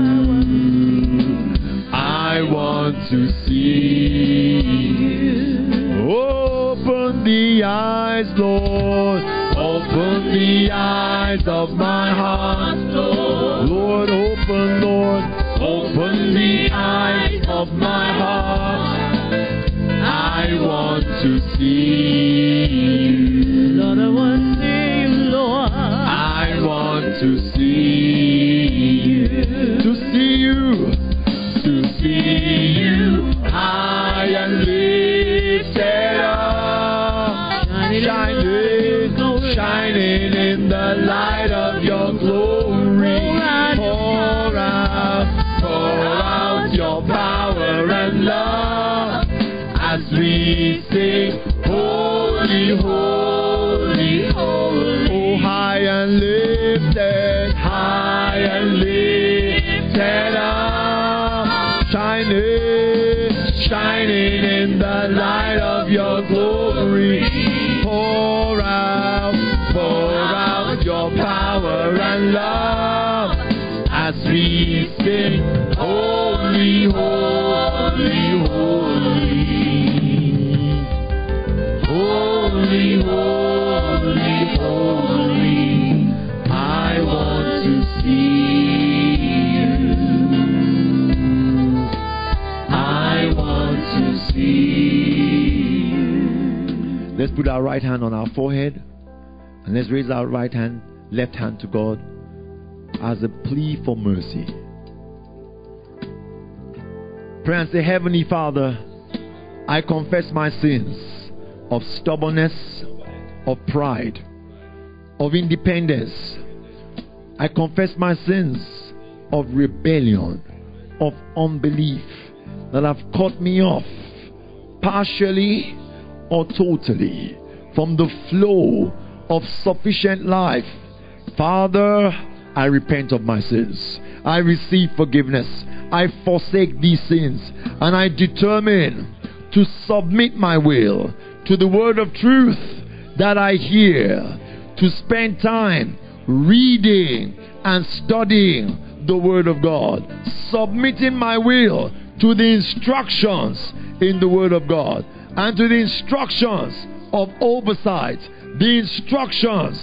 I want to see you. Open the eyes, Lord. Open the eyes of my heart, Lord. Lord, open, Lord. Open the eyes of my heart. I want to see you. Lord, I want to see you, Lord. I want to see you. To see you. To see you high and lifted up. Shining in the light of your glory. Pour out your power and love as we sing, holy, holy, holy. Oh, high and lifted up, shining in the light of your glory. Pour out your power and love as we sing, holy, holy, holy. Holy, holy, holy. I want to see you. I want to see you. Let's put our right hand on our forehead and let's raise our left hand to God as a plea for mercy. Pray and say, Heavenly Father, I confess my sins of stubbornness, of pride, of independence. I confess my sins of rebellion, of unbelief that have cut me off partially or totally from the flow of sufficient life. Father, I repent of my sins. I receive forgiveness. I forsake these sins and I determine to submit my will to the word of truth that I hear, to spend time reading and studying the word of God, submitting my will to the instructions in the word of God and to the instructions of oversight, the instructions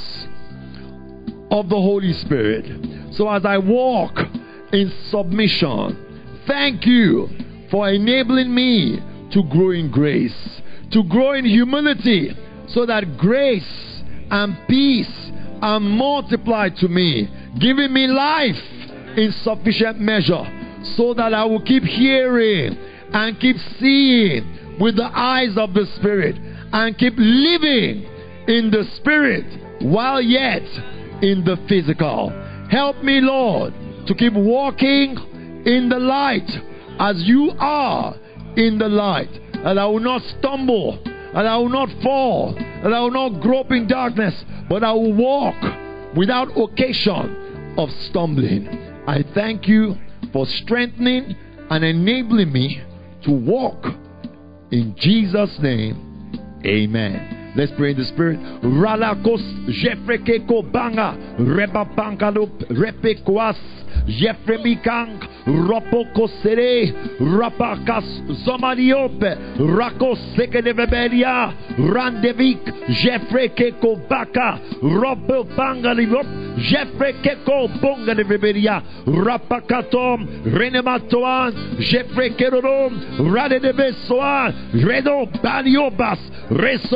of the Holy Spirit. So as I walk in submission, thank you for enabling me to grow in grace, to grow in humility, so that grace and peace are multiplied to me, giving me life in sufficient measure, so that I will keep hearing and keep seeing with the eyes of the Spirit and keep living in the Spirit while yet in the physical. Help me, Lord, to keep walking in the light as you are in the light, and I will not stumble, and I will not fall, and I will not grope in darkness, but I will walk without occasion of stumbling. I thank you for strengthening and enabling me to walk. In Jesus' name, amen. Let's pray in the Spirit. Ralakos Jefrekeko Banga Rebapankalup Repekwas Jefremikang Ropoko Sere Rapakas Zomariope Rakos Sekedeveberia Randevik Jefrekeko Baka Ropo Bangalivop Jefrekeko Bongadeveberia Rapakatom Renematoan Jefrekerom Radebesoan Redo Baliobas Resobato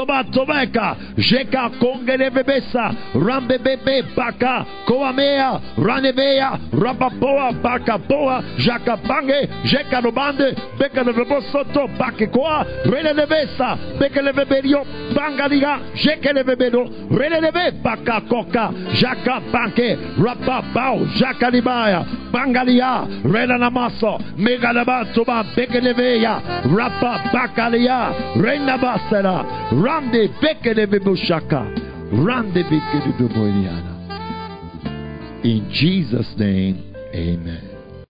Sobeka, Jeka Kongelebesa, Rambebebe Baka, Koamea, Ranevea, Rabapoa, Bakapoa, Jakabange, Jekarobande, Bekalebosoto, Bakekoa, Renevesa, Bekeleberio, Bangaliga, Jekelebedo, Reneve Baka Koka, Jaka Banke, Rababao, Jakalibaya, Bangalia, Renanamaso, Megalabatuba, Bekeleveya, Rapa Bakalia, Renabasera, Rande Bekelebebushaka, Rande Bekelebebuiana. In Jesus' name, amen.